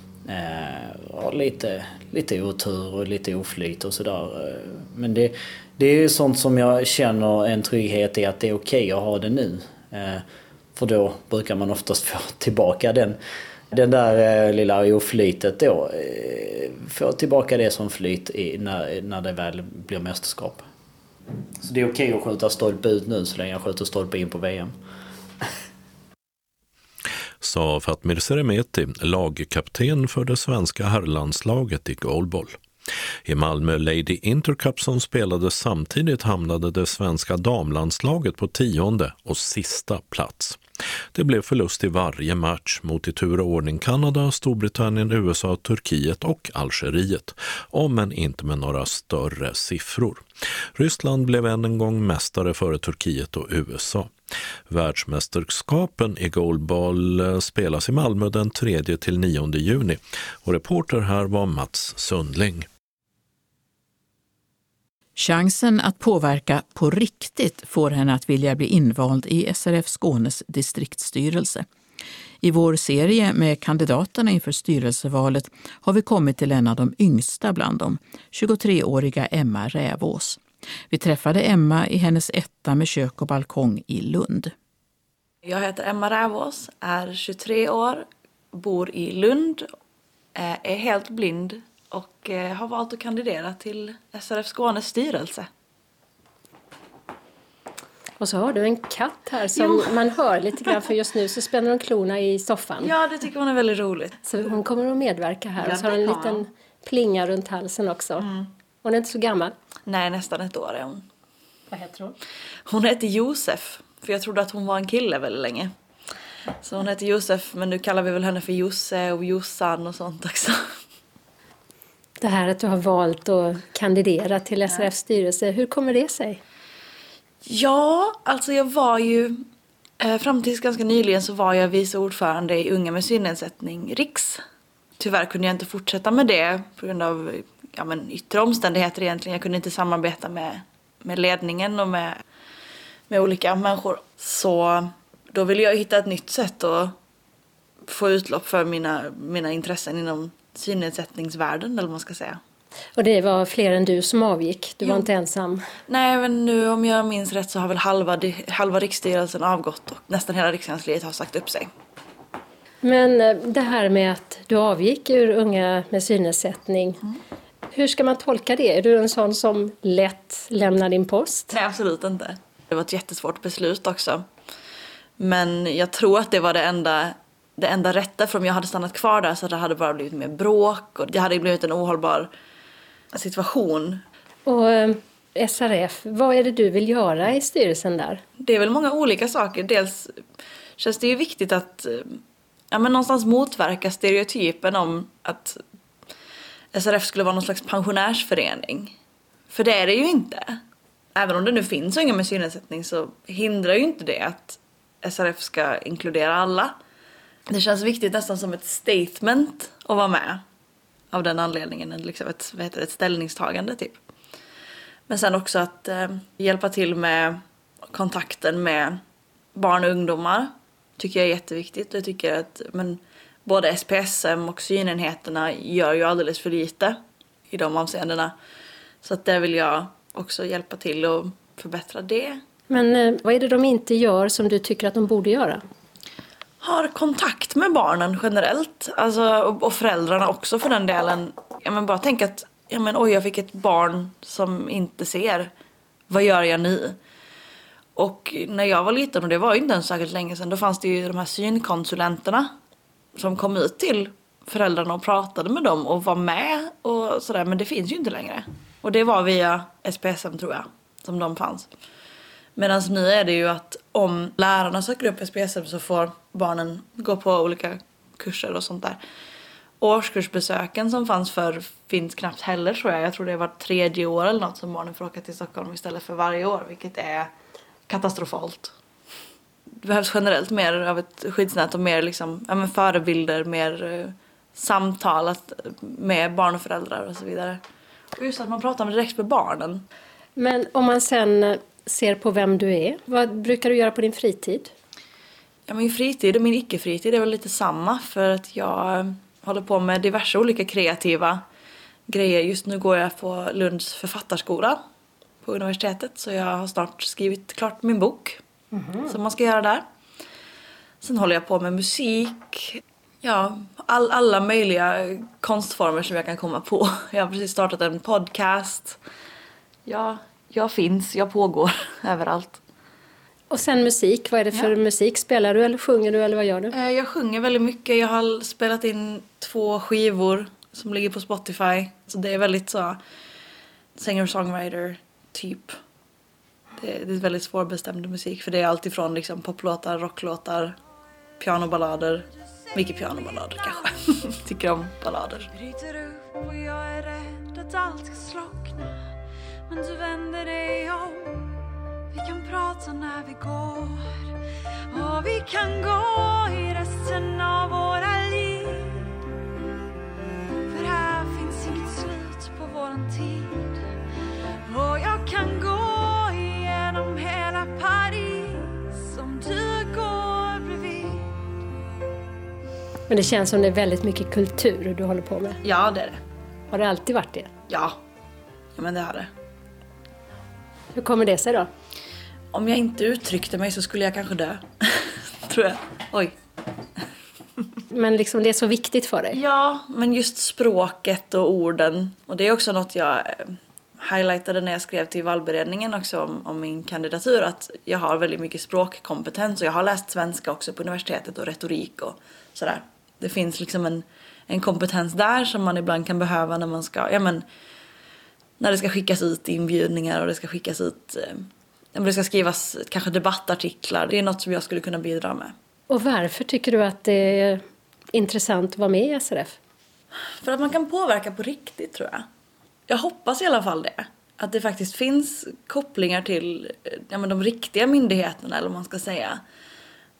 Eh, lite, lite otur och lite oflyt och sådär. Men det, det är sånt som jag känner en trygghet i, att det är okej att ha det nu. Eh, för då brukar man oftast få tillbaka den, den där eh, lilla oflytet då. Eh, få tillbaka det som flyt i, när, när det väl blir mästerskap. Så det är okej att skjuta stolpe ut nu så länge jag skjuter stolpe in på V M. Sa Fatmir Seremeti, lagkapten för det svenska herrlandslaget i goalball. I Malmö Lady Intercup som spelades samtidigt hamnade det svenska damlandslaget på tionde och sista plats. Det blev förlust i varje match mot i tur och ordning Kanada, Storbritannien, U S A, Turkiet och Algeriet, om än inte med några större siffror. Ryssland blev än en gång mästare före Turkiet och U S A. Världsmästerskapen i goalball spelas i Malmö den tredje till nionde juni, och reporter här var Mats Sundling. Chansen att påverka på riktigt får henne att vilja bli invald i S R F Skånes distriktsstyrelse. I vår serie med kandidaterna inför styrelsevalet har vi kommit till en av de yngsta bland dem, tjugotreåriga Emma Rävås. Vi träffade Emma i hennes etta med kök och balkong i Lund. Jag heter Emma Rävås, är tjugotre år, bor i Lund, är helt blind och har valt att kandidera till S R F Skånes styrelse. Och så har du en katt här som jo. man hör lite grann, för just nu så spänner hon klorna i soffan. Ja, det tycker hon är väldigt roligt. Så hon kommer att medverka här, ja, och så har hon en liten plinga runt halsen också. Mm. Hon är inte så gammal. Nej, nästan ett år är hon. Vad heter hon? Hon heter Josef, för jag trodde att hon var en kille väldigt länge. Så hon heter Josef, men nu kallar vi väl henne för Josse och Jossan och sånt också. Det här att du har valt att kandidera till S R F:s styrelse, hur kommer det sig? Ja, alltså jag var ju Eh, fram tills ganska nyligen så var jag vice ordförande i Unga med synnedsättning Riks. Tyvärr kunde jag inte fortsätta med det på grund av ja, men yttre omständigheter egentligen. Jag kunde inte samarbeta med, med ledningen och med, med olika människor. Så då ville jag hitta ett nytt sätt att få utlopp för mina, mina intressen inom synnedsättningsvärlden, eller vad man ska säga. Och det var fler än du som avgick, du jo. var inte ensam. Nej, men nu om jag minns rätt så har väl halva, halva riksstyrelsen avgått och nästan hela rikskansliet har sagt upp sig. Men det här med att du avgick ur Unga med synnedsättning, mm. hur ska man tolka det? Är du en sån som lätt lämnar din post? Nej, absolut inte. Det var ett jättesvårt beslut också. Men jag tror att det var det enda, det enda rätta, för om jag hade stannat kvar där så det hade bara blivit mer bråk och det hade blivit en ohållbar situation. Och S R F, vad är det du vill göra i styrelsen där? Det är väl många olika saker. Dels känns det ju viktigt att ja, men någonstans motverka stereotypen om att S R F skulle vara någon slags pensionärsförening. För det är det ju inte. Även om det nu finns Unga med synnedsättning så hindrar ju inte det att S R F ska inkludera alla. Det känns viktigt nästan som ett statement att vara med av den anledningen. Liksom ett, vad heter det, ett ställningstagande typ. Men sen också att eh, hjälpa till med kontakten med barn och ungdomar tycker jag är jätteviktigt. Jag tycker att men, både S P S M och synenheterna gör ju alldeles för lite i de avseendena. Så att där vill jag också hjälpa till och förbättra det. Men eh, vad är det de inte gör som du tycker att de borde göra? Har kontakt med barnen generellt. Alltså, och, och föräldrarna också för den delen. Ja, men bara tänk att ja, men, oj, jag fick ett barn som inte ser. Vad gör jag nu? Och när jag var liten, och det var ju inte ens särskilt länge sedan, då fanns det ju de här synkonsulenterna som kom ut till föräldrarna och pratade med dem och var med och sådär. Men det finns ju inte längre. Och det var via S P S M tror jag, som de fanns. Medan nu är det ju att om lärarna söker upp S P S M så får barnen gå på olika kurser och sånt där. Årskursbesöken som fanns för finns knappt heller tror jag. Jag tror det är var tredje år eller något som barnen får åka till Stockholm istället för varje år. Vilket är katastrofalt. Det behövs generellt mer av ett skyddsnät och mer liksom, ja, men förebilder, mer uh, samtalat med barn och föräldrar och så vidare. Och just att man pratar direkt med barnen. Men om man sen ser på vem du är, vad brukar du göra på din fritid? Ja, min fritid och min icke-fritid är väl lite samma för att jag håller på med diverse olika kreativa grejer. Just nu går jag på Lunds författarskola på universitetet så jag har snart skrivit klart min bok mm-hmm. som man ska göra där. Sen håller jag på med musik, ja, all, alla möjliga konstformer som jag kan komma på. Jag har precis startat en podcast. Ja, jag finns, jag pågår överallt. Och sen musik, vad är det för ja. musik? Spelar du eller sjunger du eller vad gör du? Jag sjunger väldigt mycket. Jag har spelat in två skivor som ligger på Spotify. Så det är väldigt så singer-songwriter typ. Det är, det är väldigt svårbestämd musik för det är allt ifrån liksom poplåtar, rocklåtar, pianoballader. Mycket pianoballader kanske. Tycker om ballader. Bryter upp och jag är rädd att allt ska slockna. Men du vänder dig om. Vi kan prata när vi går. Och vi kan gå i resten av våra liv. För här finns inget slut på våran tid. Och jag kan gå igenom hela Paris om du går bredvid. Men det känns som det är väldigt mycket kultur du håller på med. Ja, det är det. Har det alltid varit det? Ja, ja men det har det. Hur kommer det sig då? Om jag inte uttryckte mig så skulle jag kanske dö. Tror jag. Oj. Men liksom det är så viktigt för dig? Ja, men just språket och orden. Och det är också något jag highlightade när jag skrev till valberedningen också om, om min kandidatur. Att jag har väldigt mycket språkkompetens och jag har läst svenska också på universitetet och retorik och sådär. Det finns liksom en, en kompetens där som man ibland kan behöva när man ska, ja men, när det ska skickas ut inbjudningar och det ska skickas ut, eh, det ska skrivas kanske debattartiklar. Det är något som jag skulle kunna bidra med. Och varför tycker du att det är intressant att vara med i S R F? För att man kan påverka på riktigt tror jag. Jag hoppas i alla fall det. Att det faktiskt finns kopplingar till ja, men de riktiga myndigheterna eller vad man ska säga.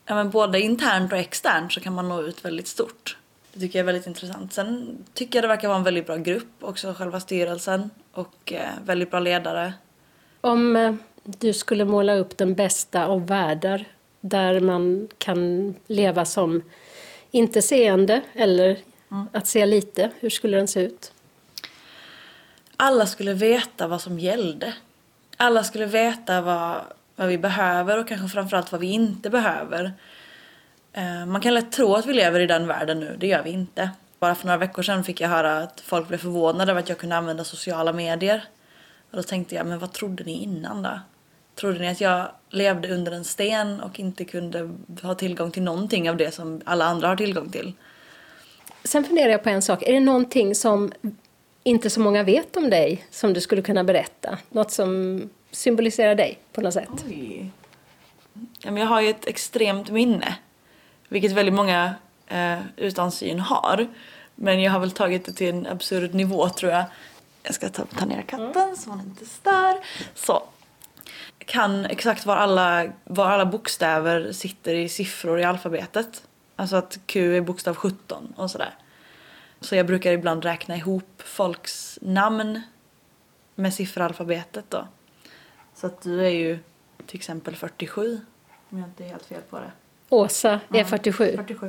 ja, men både internt och externt så kan man nå ut väldigt stort. Det tycker jag är väldigt intressant. Sen tycker jag det verkar vara en väldigt bra grupp, också själva styrelsen, och eh, väldigt bra ledare. Om eh, du skulle måla upp den bästa av världar där man kan leva som inte seende eller mm. att se lite, hur skulle den se ut? Alla skulle veta vad som gällde. Alla skulle veta vad, vad vi behöver och kanske framförallt vad vi inte behöver. Man kan lätt tro att vi lever i den världen nu, det gör vi inte. Bara för några veckor sedan fick jag höra att folk blev förvånade över att jag kunde använda sociala medier. Och då tänkte jag, men vad trodde ni innan då? Trodde ni att jag levde under en sten och inte kunde ha tillgång till någonting av det som alla andra har tillgång till? Sen funderar jag på en sak. Är det någonting som inte så många vet om dig som du skulle kunna berätta? Något som symboliserar dig på något sätt? Oj. Ja, men jag har ju ett extremt minne. Vilket väldigt många eh, utan syn har. Men jag har väl tagit det till en absurd nivå, tror jag. Jag ska ta, ta ner katten så hon inte stör. Så. Jag kan exakt var alla, var alla bokstäver sitter i siffror i alfabetet. Alltså att Q är bokstav sjutton och sådär. Så jag brukar ibland räkna ihop folks namn med sifferalfabetet då. Så att du är ju till exempel fyrtiosju. Om jag inte är helt fel på det. Åsa är fyrtiosju. fyrtiosju.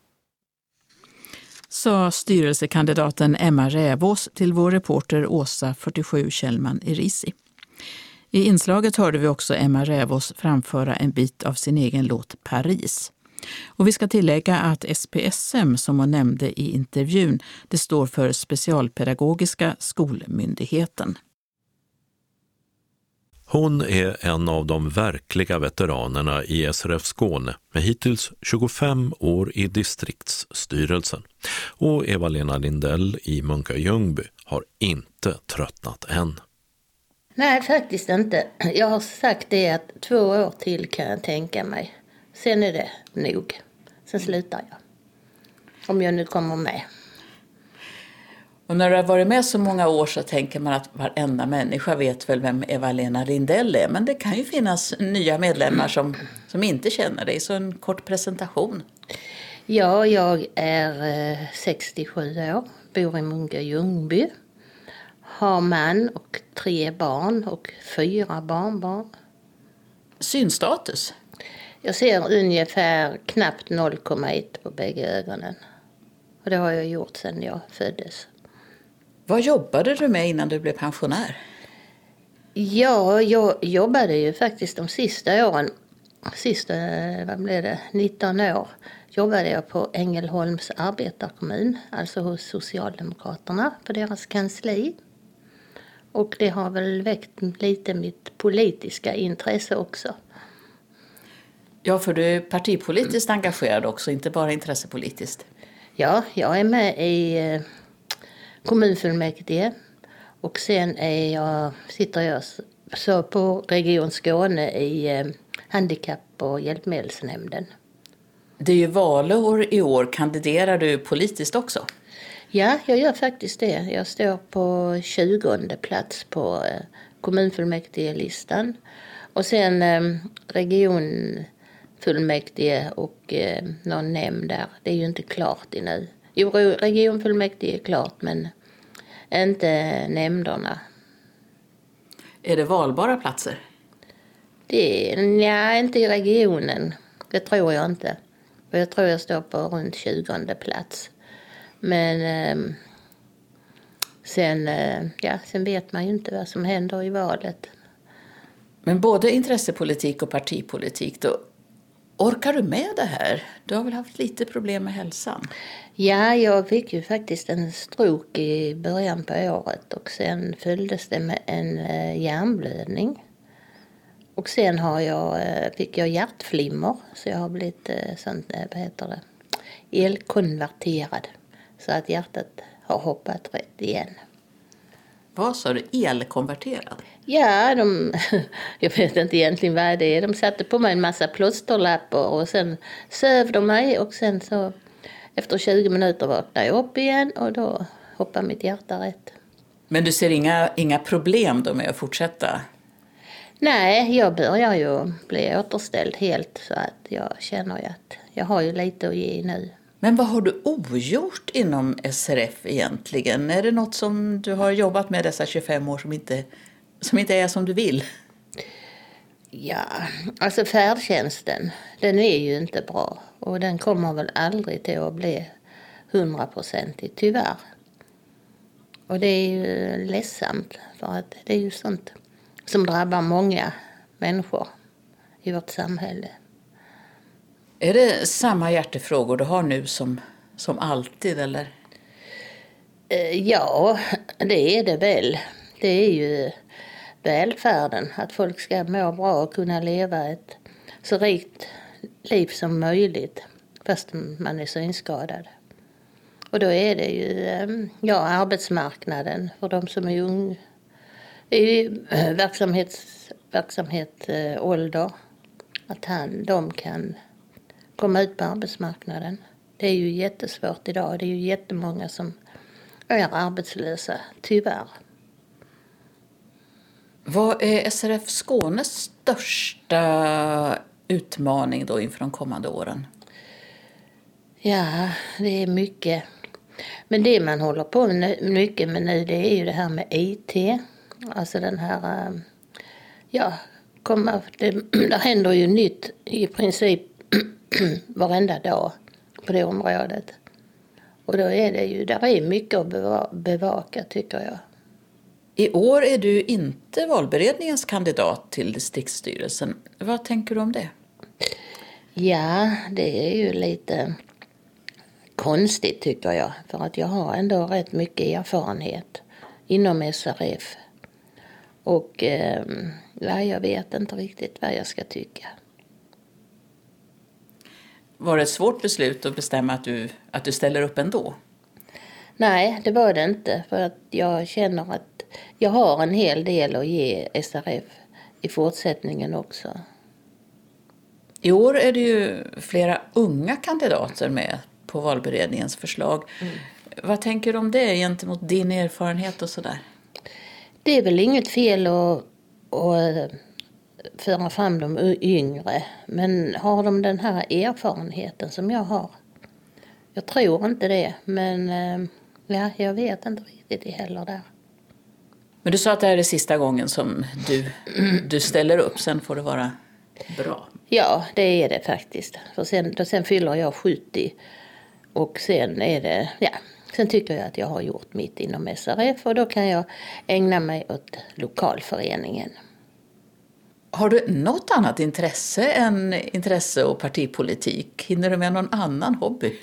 Sa styrelsekandidaten Emma Rävås till vår reporter Åsa fyrtiosju Kjellman Irisi. I inslaget hörde vi också Emma Rävås framföra en bit av sin egen låt Paris. Och vi ska tillägga att S P S M, som hon nämnde i intervjun, det står för Specialpedagogiska skolmyndigheten. Hon är en av de verkliga veteranerna i S R F Skåne med hittills tjugofem år i distriktsstyrelsen. Och Eva-Lena Lindell i Munka-Ljungby har inte tröttnat än. Nej, faktiskt inte. Jag har sagt det att två år till kan jag tänka mig. Sen är det nog. Sen slutar jag. Om jag nu kommer med. Och när du har varit med så många år så tänker man att varenda människa vet väl vem Eva-Lena Lindell är. Men det kan ju finnas nya medlemmar som, som inte känner dig. Så en kort presentation. Ja, jag är sextiosju år. Bor i Munka-Ljungby. Har man och tre barn och fyra barnbarn. Synstatus? Jag ser ungefär knappt noll komma ett på bägge ögonen. Och det har jag gjort sedan jag föddes. Vad jobbade du med innan du blev pensionär? Ja, jag jobbade ju faktiskt de sista åren. Sista, vad blev det, nitton år. Jobbade jag på Ängelholms arbetarkommun. Alltså hos Socialdemokraterna på deras kansli. Och det har väl väckt lite mitt politiska intresse också. Ja, för du är partipolitiskt engagerad också, inte bara intressepolitiskt. Ja, jag är med i eh, kommunfullmäktige. Och sen är jag, sitter jag så på Region Skåne i eh, handikapp- och hjälpmedelsnämnden. Det är ju valår i år. Kandiderar du politiskt också? Ja, jag gör faktiskt det. Jag står på tjugonde plats på eh, kommunfullmäktigelistan. Och sen eh, regionfullmäktige och eh, någon nämnd där. Det är ju inte klart ännu. Jo, regionfullmäktige är klart, men inte nämnderna. Är det valbara platser? Det är, nej, inte i regionen. Det tror jag inte. Och jag tror jag står på runt tjugonde plats. Men eh, sen, eh, ja, sen vet man ju inte vad som händer i valet. Men både intressepolitik och partipolitik, då orkar du med det här? Du har väl haft lite problem med hälsan? Ja, jag fick ju faktiskt en stroke i början på året. Och sen följdes det med en eh, hjärnblödning. Och sen har jag, eh, fick jag hjärtflimmer. Så jag har blivit eh, sånt, eh, vad heter det, elkonverterad. Så att hjärtat har hoppat rätt igen. Vad sa du? Elkonverterad? Ja, de, jag vet inte egentligen vad det är. De satte på mig en massa plåsterlappar och sen söv de mig. Och sen så efter tjugo minuter vaknade jag upp igen och då hoppade mitt hjärta rätt. Men du ser inga, inga problem då med att fortsätta? Nej, jag börjar ju bli återställd helt så att jag känner ju att jag har ju lite att ge nu. Men vad har du ogjort inom S R F egentligen? Är det något som du har jobbat med dessa tjugofem år som inte, som inte är som du vill? Ja, alltså färdtjänsten, den är ju inte bra. Och den kommer väl aldrig till att bli hundraprocentig, tyvärr. Och det är ju ledsamt för att det är ju sånt som drabbar många människor i vårt samhälle. Är det samma hjärtefrågor du har nu som, som alltid, eller? Ja, det är det väl. Det är ju välfärden, att folk ska må bra och kunna leva ett så rikt liv som möjligt fast man är synskadad. Och då är det ju ja, arbetsmarknaden för de som är unga i verksamhets, verksamhet, äh, ålder, att han, de kan komma ut på arbetsmarknaden. Det är ju jättesvårt idag. Det är ju jättemånga som är arbetslösa, tyvärr. Vad är S R F Skånes största utmaning då inför de kommande åren? Ja, det är mycket. Men det man håller på med mycket med nu, det är ju det här med I T. Alltså den här, ja, komma, det, det händer ju nytt i princip varenda dag på det området. Och då är det ju, där är mycket att bevaka, tycker jag. I år är du inte valberedningens kandidat till distriktsstyrelsen. Vad tänker du om det? Ja, det är ju lite konstigt, tycker jag. För att jag har ändå rätt mycket erfarenhet inom S R F. Och eh, ja, jag vet inte riktigt vad jag ska tycka. Var det ett svårt beslut att bestämma att du, att du ställer upp ändå? Nej, det var det inte. För att jag känner att jag har en hel del att ge S R F i fortsättningen också. I år är det ju flera unga kandidater med på valberedningens förslag. Mm. Vad tänker du om det gentemot din erfarenhet och sådär? Det är väl inget fel att, att föra fram de yngre. Men har de den här erfarenheten som jag har? Jag tror inte det. Men ja, jag vet inte riktigt det heller där. Men du sa att det här är sista gången som du, du ställer upp. Sen får det vara bra. Ja, det är det faktiskt. För sen, då sen fyller jag sjuttio. Och sen är det, ja, sen tycker jag att jag har gjort mitt inom S R F. Och då kan jag ägna mig åt lokalföreningen. Har du något annat intresse än intresse och partipolitik? Hinner du med någon annan hobby?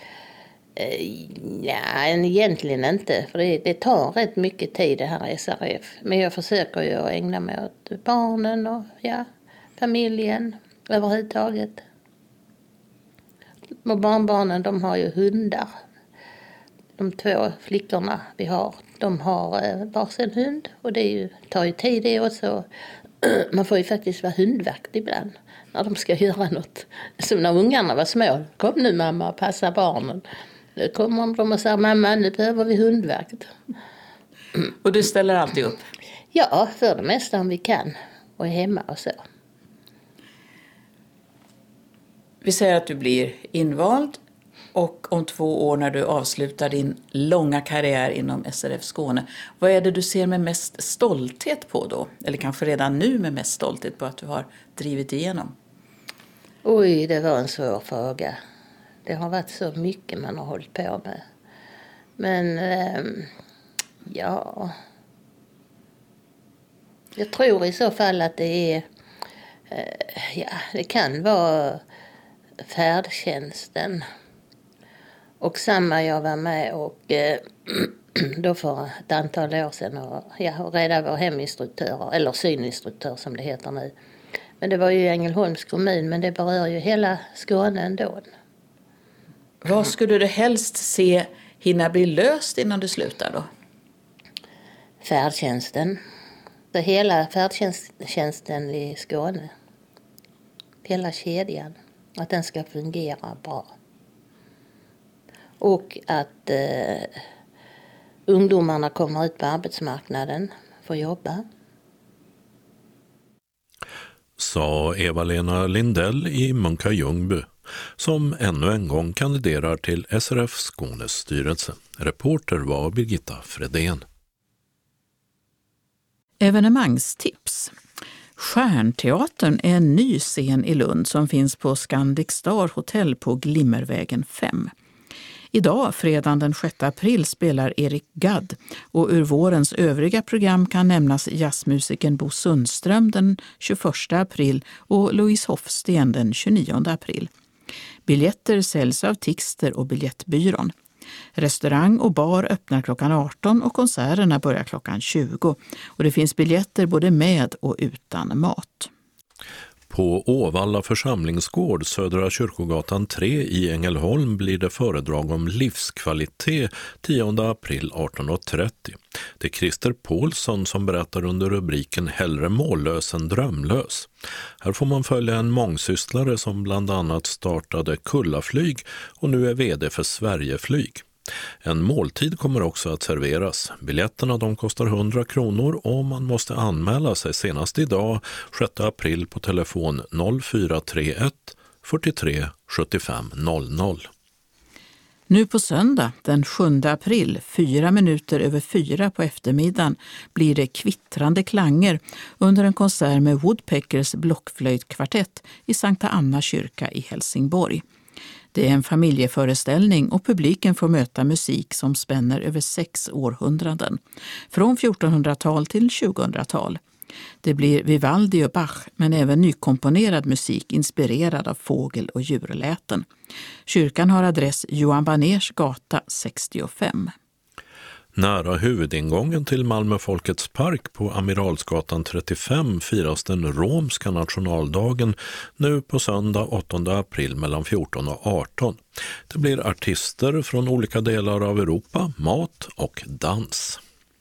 Ja, egentligen inte. För det, det tar rätt mycket tid det här S R F. Men jag försöker ju att ägna mig åt barnen och ja, familjen överhuvudtaget. Och barnbarnen, de har ju hundar. De två flickorna vi har, de har varsin hund. Och det är ju, tar ju tid det också. Man får ju faktiskt vara hundvakt ibland när de ska göra något. Som när ungarna var små. Kom nu mamma och passa barnen. Nu kommer de och säger mamma, nu behöver vi hundvakt. Och du ställer alltid upp? Ja, för det mesta om vi kan. Och är hemma och så. Vi säger att du blir invald. Och om två år när du avslutar din långa karriär inom S R F Skåne. Vad är det du ser med mest stolthet på då? Eller kanske redan nu med mest stolthet på att du har drivit igenom? Oj, det var en svår fråga. Det har varit så mycket man har hållit på med. Men, ähm, ja. Jag tror i så fall att det är, äh, ja, det kan vara färdtjänsten. Och samma jag var med och eh, då för ett antal år sedan och, ja, och rädda vår heminstruktör, eller syninstruktör som det heter nu. Men det var ju Ängelholms kommun, men det berör ju hela Skåne ändå. Vad skulle du helst se hinna bli löst innan du slutar då? Färdtjänsten. Så hela färdtjänsten i Skåne. Hela kedjan. Att den ska fungera bra. Och att eh, ungdomarna kommer ut på arbetsmarknaden för att jobba. sa Eva-Lena Lindell i Munka-Ljungby, som ännu en gång kandiderar till S R F Skånes styrelse. Reporter var Birgitta Fredén. Evenemangstips. Stjärnteatern är en ny scen i Lund som finns på Scandic Star Hotel på Glimmervägen fem. Idag, fredagen den sjätte april, spelar Erik Gadd och ur vårens övriga program kan nämnas jazzmusiken Bo Sundström den tjugoförsta april och Louise Hofsten den tjugonionde april. Biljetter säljs av Tixter och Biljettbyrån. Restaurang och bar öppnar klockan arton och konserterna börjar klockan tjugo. Och det finns biljetter både med och utan mat. På Åvalla församlingsgård, Södra Kyrkogatan tre i Ängelholm, blir det föredrag om livskvalitet tionde april arton trettio. Det är Christer Paulsson som berättar under rubriken Hellre mållös än drömlös. Här får man följa en mångsysslare som bland annat startade Kullaflyg och nu är vd för Sverigeflyg. En måltid kommer också att serveras. Biljetterna de kostar hundra kronor och man måste anmäla sig senast idag, sjätte april, på telefon noll fyra tre ett fyrtiotre sjuttiofem noll noll. Nu på söndag, den sjunde april, fyra minuter över fyra på eftermiddagen, blir det kvittrande klanger under en konsert med Woodpeckers blockflöjtkvartett i Sankta Anna kyrka i Helsingborg. Det är en familjeföreställning och publiken får möta musik som spänner över sex århundraden, från fjortonhundratal till tjugohundratal. Det blir Vivaldi och Bach, men även nykomponerad musik inspirerad av fågel- och djurläten. Kyrkan har adress Johan Baners gata sextiofem. Nära huvudingången till Malmö Folkets park på Amiralsgatan trettiofem firas den romska nationaldagen nu på söndag åttonde april mellan fjorton och arton. Det blir artister från olika delar av Europa, mat och dans.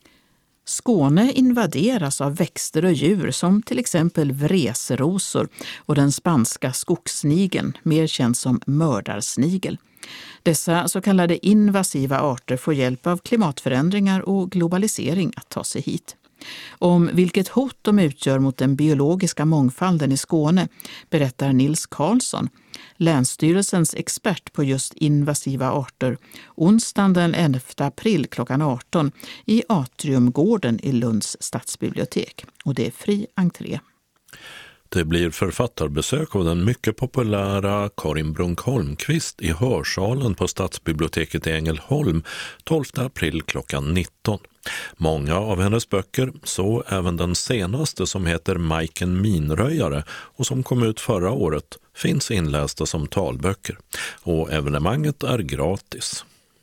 Skåne invaderas av växter och djur som till exempel vreserosor och den spanska skogssnigeln, mer känd som mördarsnigel. Dessa så kallade invasiva arter får hjälp av klimatförändringar och globalisering att ta sig hit. Om vilket hot de utgör mot den biologiska mångfalden i Skåne berättar Nils Karlsson, Länsstyrelsens expert på just invasiva arter, onsdagen den elfte april klockan arton i Atriumgården i Lunds stadsbibliotek. Och det är fri entré. Det blir författarbesök av den mycket populära Karin Brunk-Holmqvist i hörsalen på Stadsbiblioteket i Ängelholm tolfte april klockan nitton. Många av hennes böcker, så även den senaste som heter Majken Minröjare och som kom ut förra året, finns inlästa som talböcker. Och evenemanget är gratis.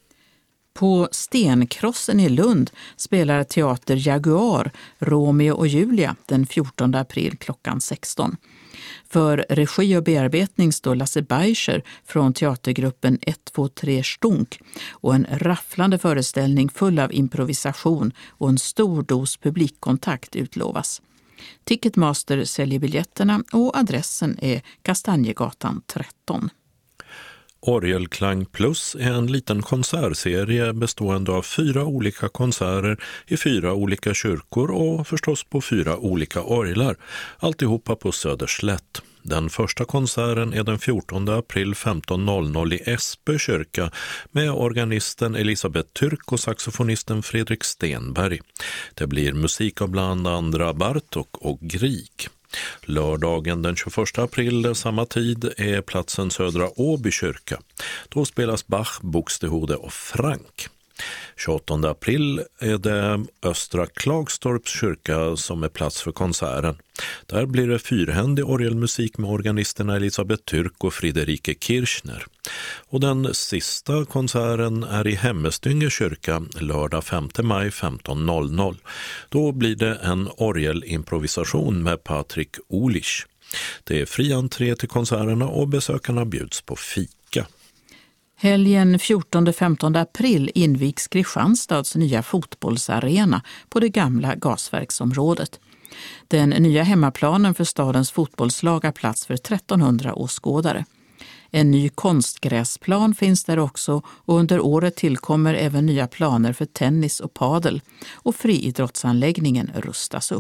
På Stenkrossen i Lund spelar teater Jaguar Romeo och Julia den fjortonde april klockan sexton. För regi och bearbetning står Lasse Beischer från teatergruppen ett två tre Stunk och en rafflande föreställning full av improvisation och en stor dos publikkontakt utlovas. Ticketmaster säljer biljetterna och adressen är Kastanjegatan tretton. Orgelklang Plus är en liten konsertserie bestående av fyra olika konserter i fyra olika kyrkor och förstås på fyra olika orglar, alltihopa på Söderslätt. Den första konserten är den fjortonde april femton noll noll i Esbö kyrka med organisten Elisabeth Türk och saxofonisten Fredrik Stenberg. Det blir musik av bland andra Bartok och Grieg. Lördagen den tjugoförsta april samma tid är platsen Södra Åby kyrka. Då spelas Bach, Buxtehude och Frank. tjugoåttonde april är det Östra Klagstorps kyrka som är plats för konserten. Där blir det fyrhändig orgelmusik med organisterna Elisabeth Türk och Friederike Kirchner. Och den sista konserten är i Hemmestynge kyrka lördag femte maj femton noll noll. Då blir det en orgelimprovisation med Patrik Olisch. Det är fri entré till konserterna och besökarna bjuds på fika. Helgen fjortonde till femtonde april invigs Kristianstads nya fotbollsarena på det gamla gasverksområdet. Den nya hemmaplanen för stadens fotbollslag har plats för trettonhundra åskådare. En ny konstgräsplan finns där också och under året tillkommer även nya planer för tennis och padel och friidrottsanläggningen rustas upp.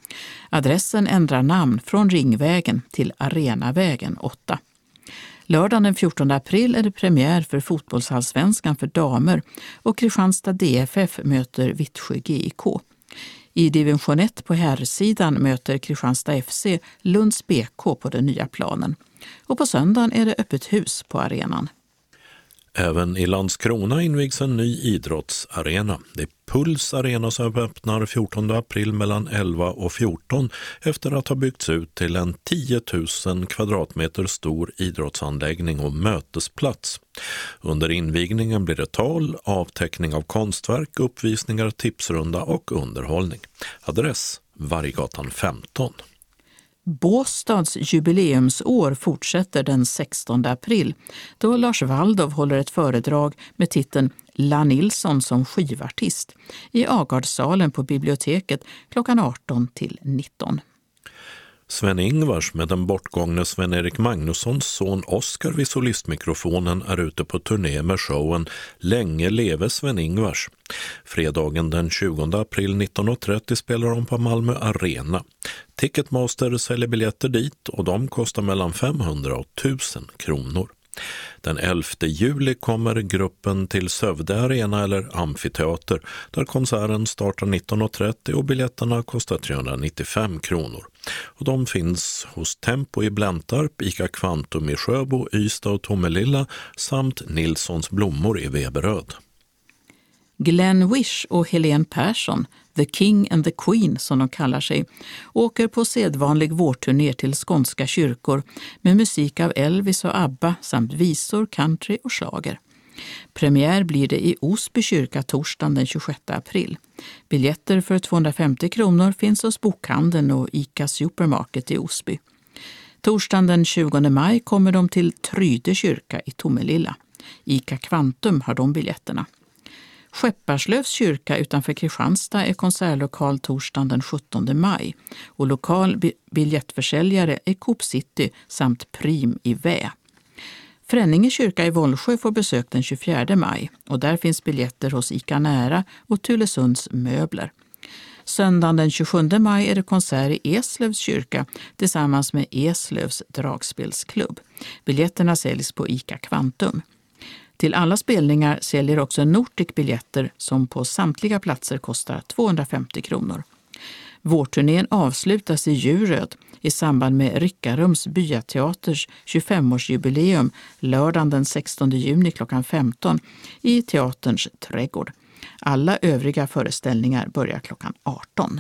Adressen ändrar namn från Ringvägen till Arenavägen åtta. Lördagen den fjortonde april är det premiär för fotbollsallsvenskan för damer och Kristianstad D F F möter Vittsjö G I K. I division ett på herrsidan möter Kristianstad F C Lunds B K på den nya planen. Och på söndagen är det öppet hus på arenan. Även i Landskrona invigs en ny idrottsarena. Det är Puls Arena som öppnar fjortonde april mellan elva och fjorton efter att ha byggts ut till en tio tusen kvadratmeter stor idrottsanläggning och mötesplats. Under invigningen blir det tal, avteckning av konstverk, uppvisningar, tipsrunda och underhållning. Adress Varggatan femton. Båstads jubileumsår fortsätter den sextonde april då Lars Waldorf håller ett föredrag med titeln La Nilsson som skivartist i Agardsalen på biblioteket klockan arton till nitton. Sven-Ingvars med den bortgångne Sven-Erik Magnussons son Oskar vid solistmikrofonen är ute på turné med showen Länge leve Sven-Ingvars. Fredagen den tjugonde april nitton trettio spelar de på Malmö Arena. Ticketmaster säljer biljetter dit och de kostar mellan femhundra och tusen kronor. Den elfte juli kommer gruppen till Sövde Arena eller Amfiteater där konserten startar nitton trettio och biljetterna kostar trehundranittiofem kronor. Och de finns hos Tempo i Bläntarp, Ica Kvantum i Sjöbo, Ystad och Tomelilla samt Nilssons blommor i Veberöd. Glenn Wish och Helene Persson, The King and the Queen som de kallar sig, åker på sedvanlig vårturné till skånska kyrkor med musik av Elvis och ABBA samt visor, country och schlager. Premiär blir det i Osby kyrka torsdagen den tjugosjätte april. Biljetter för tvåhundrafemtio kronor finns hos bokhandeln och Ica Supermarket i Osby. Torsdagen den tjugonde maj kommer de till Tryde kyrka i Tomelilla. Ica Kvantum har de biljetterna. Skepparslövs kyrka utanför Kristianstad är konsertlokal torsdagen den sjuttonde maj och lokal biljettförsäljare är Coop City samt Prim i Vä. Fränninge kyrka i Vollsjö får besök den tjugofjärde maj och där finns biljetter hos Ica Nära och Tulesunds möbler. Söndagen den tjugosjunde maj är det konsert i Eslövs kyrka tillsammans med Eslövs dragspelsklubb. Biljetterna säljs på Ica Kvantum. Till alla spelningar säljer också Nordic biljetter som på samtliga platser kostar tvåhundrafemtio kronor. Vårturnén avslutas i Djuröd i samband med Rickarums byateaters tjugofemårsjubileum lördagen den sextonde juni klockan femton i teaterns trädgård. Alla övriga föreställningar börjar klockan arton.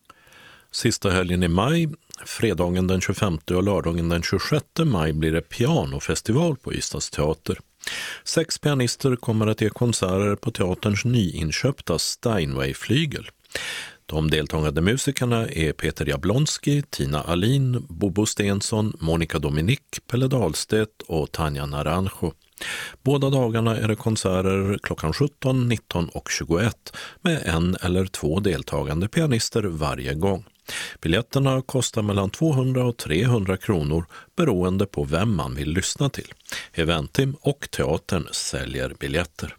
Sista helgen i maj, fredagen den tjugofemte och lördagen den tjugosjätte maj blir det pianofestival på Ystads teater. Sex pianister kommer att ge konserter på teaterns nyinköpta Steinway-flygel. De deltagande musikerna är Peter Jablonski, Tina Alin, Bobo Stensson, Monica Dominic, Pelle Dahlstedt och Tanja Naranjo. Båda dagarna är det konserter klockan sjutton, nitton och tjugoett med en eller två deltagande pianister varje gång. Biljetterna kostar mellan tvåhundra och trehundra kronor beroende på vem man vill lyssna till. Eventim och teatern säljer biljetter.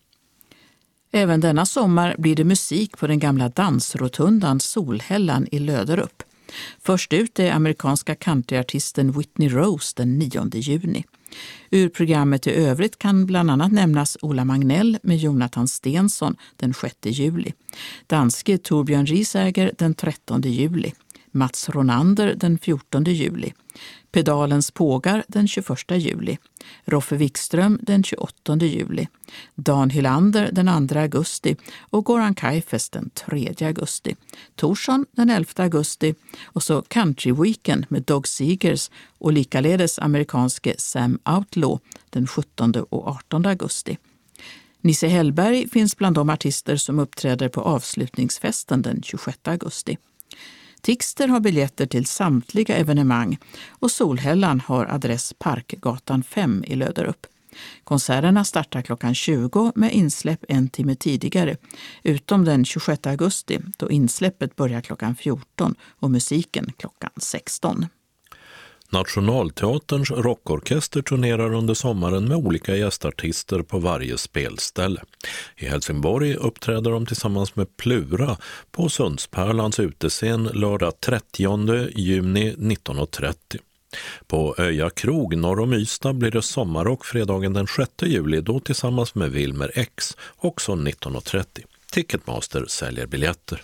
Även denna sommar blir det musik på den gamla dansrotundan Solhällan i Löderup. Först ut är amerikanska countryartisten Whitney Rose den nionde juni. Ur programmet i övrigt kan bland annat nämnas Ola Magnell med Jonathan Stensson den sjätte juli. Danske Torbjörn Riesäger den trettonde juli. Mats Ronander den fjortonde juli. Pedalens pågar den tjugoförsta juli. Roffe Wikström den tjugoåttonde juli. Dan Hylander den andra augusti och Goran Kaifes den tredje augusti. Torsson den elfte augusti och så Country Weekend med Dog Seegers och likaledes amerikanske Sam Outlaw den sjuttonde och artonde augusti. Nisse Hellberg finns bland de artister som uppträder på avslutningsfesten den tjugosjätte augusti. Tixter har biljetter till samtliga evenemang och Solhällan har adress Parkgatan fem i Löderup. Konserterna startar klockan tjugo med insläpp en timme tidigare, utom den tjugosjätte augusti då insläppet börjar klockan fjorton och musiken klockan sexton. Nationalteaterns rockorkester turnerar under sommaren med olika gästartister på varje spelställe. I Helsingborg uppträder de tillsammans med Plura på Sundspärlans utescen lördag trettionde juni nitton och trettio. På Öja krog norr om Ystad blir det sommarrock fredagen den sjätte juli, då tillsammans med Wilmer X, också nitton och trettio. Ticketmaster säljer biljetter.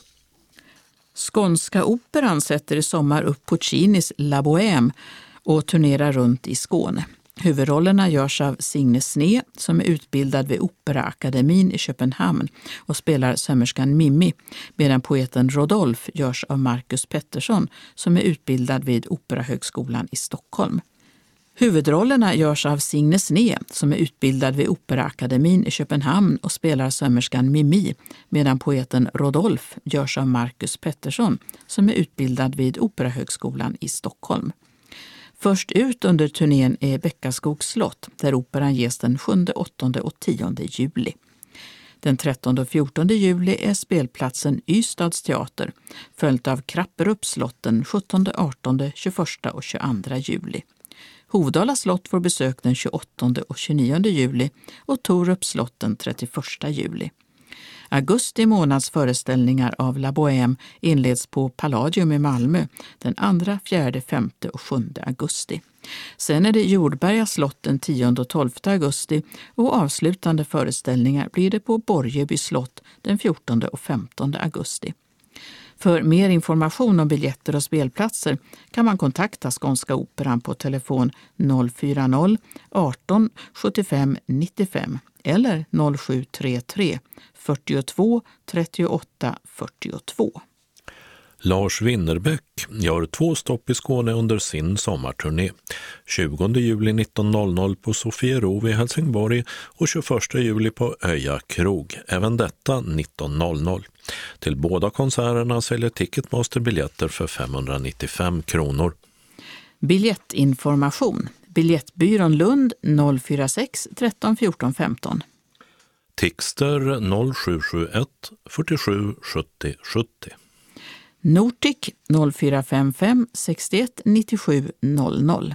Skånska operan sätter i sommar upp Puccinis La Bohème och turnerar runt i Skåne. Huvudrollerna görs av Signe Sne som är utbildad vid Operaakademin i Köpenhamn och spelar sömmerskan Mimmi, medan poeten Rodolf görs av Marcus Pettersson som är utbildad vid Operahögskolan i Stockholm. Huvudrollerna görs av Signe Sne som är utbildad vid Operaakademin i Köpenhamn och spelar sömmerskan Mimmi, medan poeten Rodolf görs av Marcus Pettersson som är utbildad vid Operahögskolan i Stockholm. Först ut under turnén är Bäckaskogs slott där operan ges den sjunde, åttonde och tionde juli. Den trettonde och fjortonde juli är spelplatsen Ystads teater, följt av Krapperups slott den sjuttonde, artonde, tjugoförsta och tjugoandra juli. Hovdala slott får besök den tjugoåttonde och tjugonionde juli och Torups slott den trettioförsta juli. Augusti månads föreställningar av La Bohème inleds på Palladium i Malmö den andra, fjärde, femte och sjunde augusti. Sen är det Jordberga slott den tionde och tolfte augusti och avslutande föreställningar blir det på Borgeby slott den fjortonde och femtonde augusti. För mer information om biljetter och spelplatser kan man kontakta Skånska operan på telefon noll fyra noll arton sjuttiofem nittiofem eller noll sju tre tre fyrtiotvå trettioåtta fyrtiotvå. Lars Winnerbäck gör två stopp i Skåne under sin sommarturné. tjugonde juli nitton noll noll på Sofiero i Helsingborg och tjugoförsta juli på Öja krog, även detta nitton noll noll. Till båda konserterna säljer Ticketmaster biljetter för femhundranittiofem kronor. Biljettinformation. Biljettbyrån Lund noll fyra sex tretton fjorton femton. Tixter noll sju sju ett fyrtiosju sjuttio sjuttio. Nortic noll fyra fem fem sextioett nittiosju noll noll.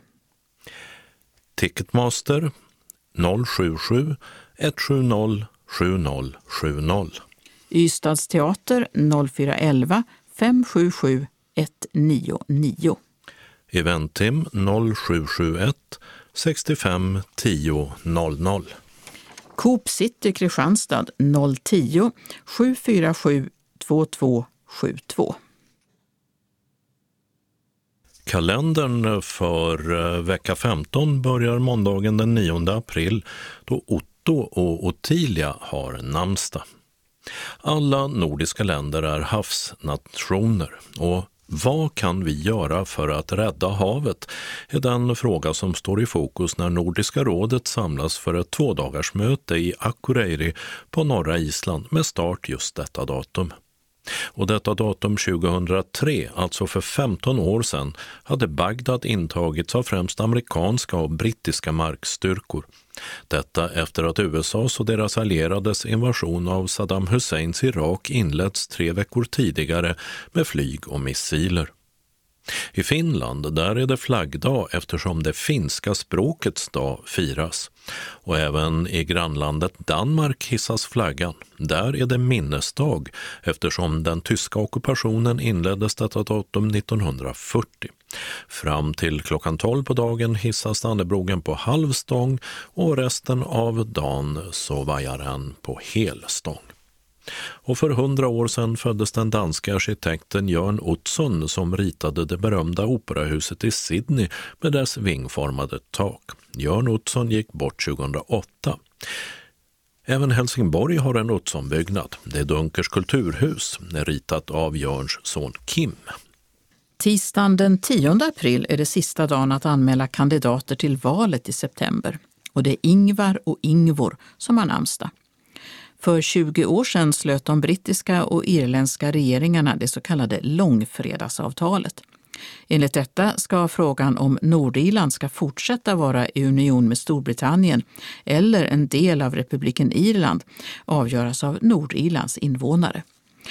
Ticketmaster noll sju sju ett sju noll sju noll sju noll. Ystads teater noll fyra elva fem sju sju ett nio nio. Eventim noll sju sju ett sextiofem tio noll noll. Coop City Kristianstad noll tio sju fyra sju två två sju två. Kalendern för vecka femton börjar måndagen den nionde april då Otto och Ottilia har namnsdag. Alla nordiska länder är havsnationer och vad kan vi göra för att rädda havet är den fråga som står i fokus när Nordiska rådet samlas för ett tvådagarsmöte i Akureyri på norra Island med start just detta datum. Och detta datum tjugohundratre, alltså för femton år sedan, hade Bagdad intagits av främst amerikanska och brittiska markstyrkor. Detta efter att U S A:s och deras allierades invasion av Saddam Husseins Irak inletts tre veckor tidigare med flyg och missiler. I Finland där är det flaggdag eftersom det finska språkets dag firas. Och även i grannlandet Danmark hissas flaggan. Där är det minnesdag eftersom den tyska ockupationen inleddes detta datum nittonhundrafyrtio. Fram till klockan tolv på dagen hissas Dannebrogen på halv stång och resten av dagen så vajar den på hel stång. Och för hundra år sedan föddes den danska arkitekten Jørn Utzon som ritade det berömda operahuset i Sydney med dess vingformade tak. Jørn Utzon gick bort tjugohundraåtta. Även Helsingborg har en Utzon-byggnad. Det är Dunkers kulturhus, ritat av Jörns son Kim. Tisdagen den tionde april är det sista dagen att anmäla kandidater till valet i september. Och det är Ingvar och Ingvor som har namnsdag. För tjugo år sedan slöt de brittiska och irländska regeringarna det så kallade långfredagsavtalet. Enligt detta ska frågan om Nordirland ska fortsätta vara i union med Storbritannien eller en del av republiken Irland avgöras av Nordirlands invånare.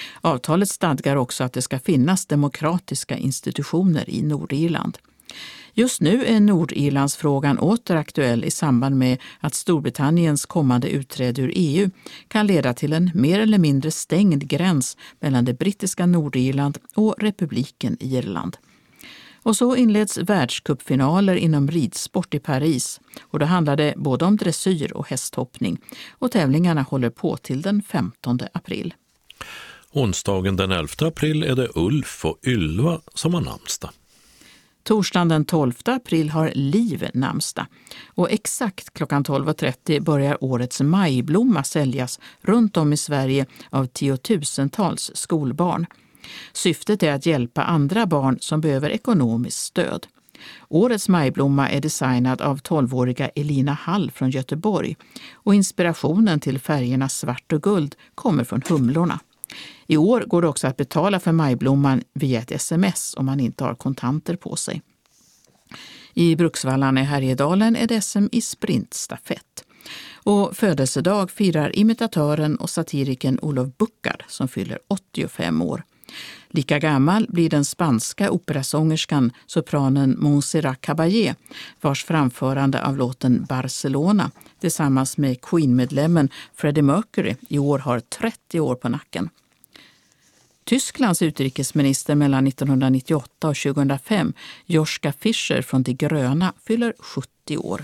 Avtalet stadgar också att det ska finnas demokratiska institutioner i Nordirland. Just nu är Nordirlandsfrågan åter aktuell i samband med att Storbritanniens kommande utträde ur E U kan leda till en mer eller mindre stängd gräns mellan det brittiska Nordirland och republiken Irland. Och så inleds världscupfinaler inom ridsport i Paris och då handlar det både om dressyr och hästhoppning och tävlingarna håller på till den femtonde april. Onsdagen den elfte april är det Ulf och Ylva som har namnsdag. Torsdagen den tolfte april har Liv namnsdag och exakt klockan tolv och trettio börjar årets majblomma säljas runt om i Sverige av tiotusentals skolbarn. Syftet är att hjälpa andra barn som behöver ekonomiskt stöd. Årets majblomma är designad av tolvåriga Elina Hall från Göteborg och inspirationen till färgerna svart och guld kommer från humlorna. I år går det också att betala för majblomman via ett sms om man inte har kontanter på sig. I Bruksvallarna i Härjedalen är det S M i sprintstafett. Och födelsedag firar imitatören och satiriken Olof Buckard som fyller åttiofem år. Lika gammal blir den spanska operasångerskan sopranen Montserrat Caballé, vars framförande av låten Barcelona tillsammans med Queen-medlemmen Freddie Mercury i år har trettio år på nacken. Tysklands utrikesminister mellan nittonhundranittioåtta och tjugohundrafem, Joschka Fischer från De gröna, fyller sjuttio år.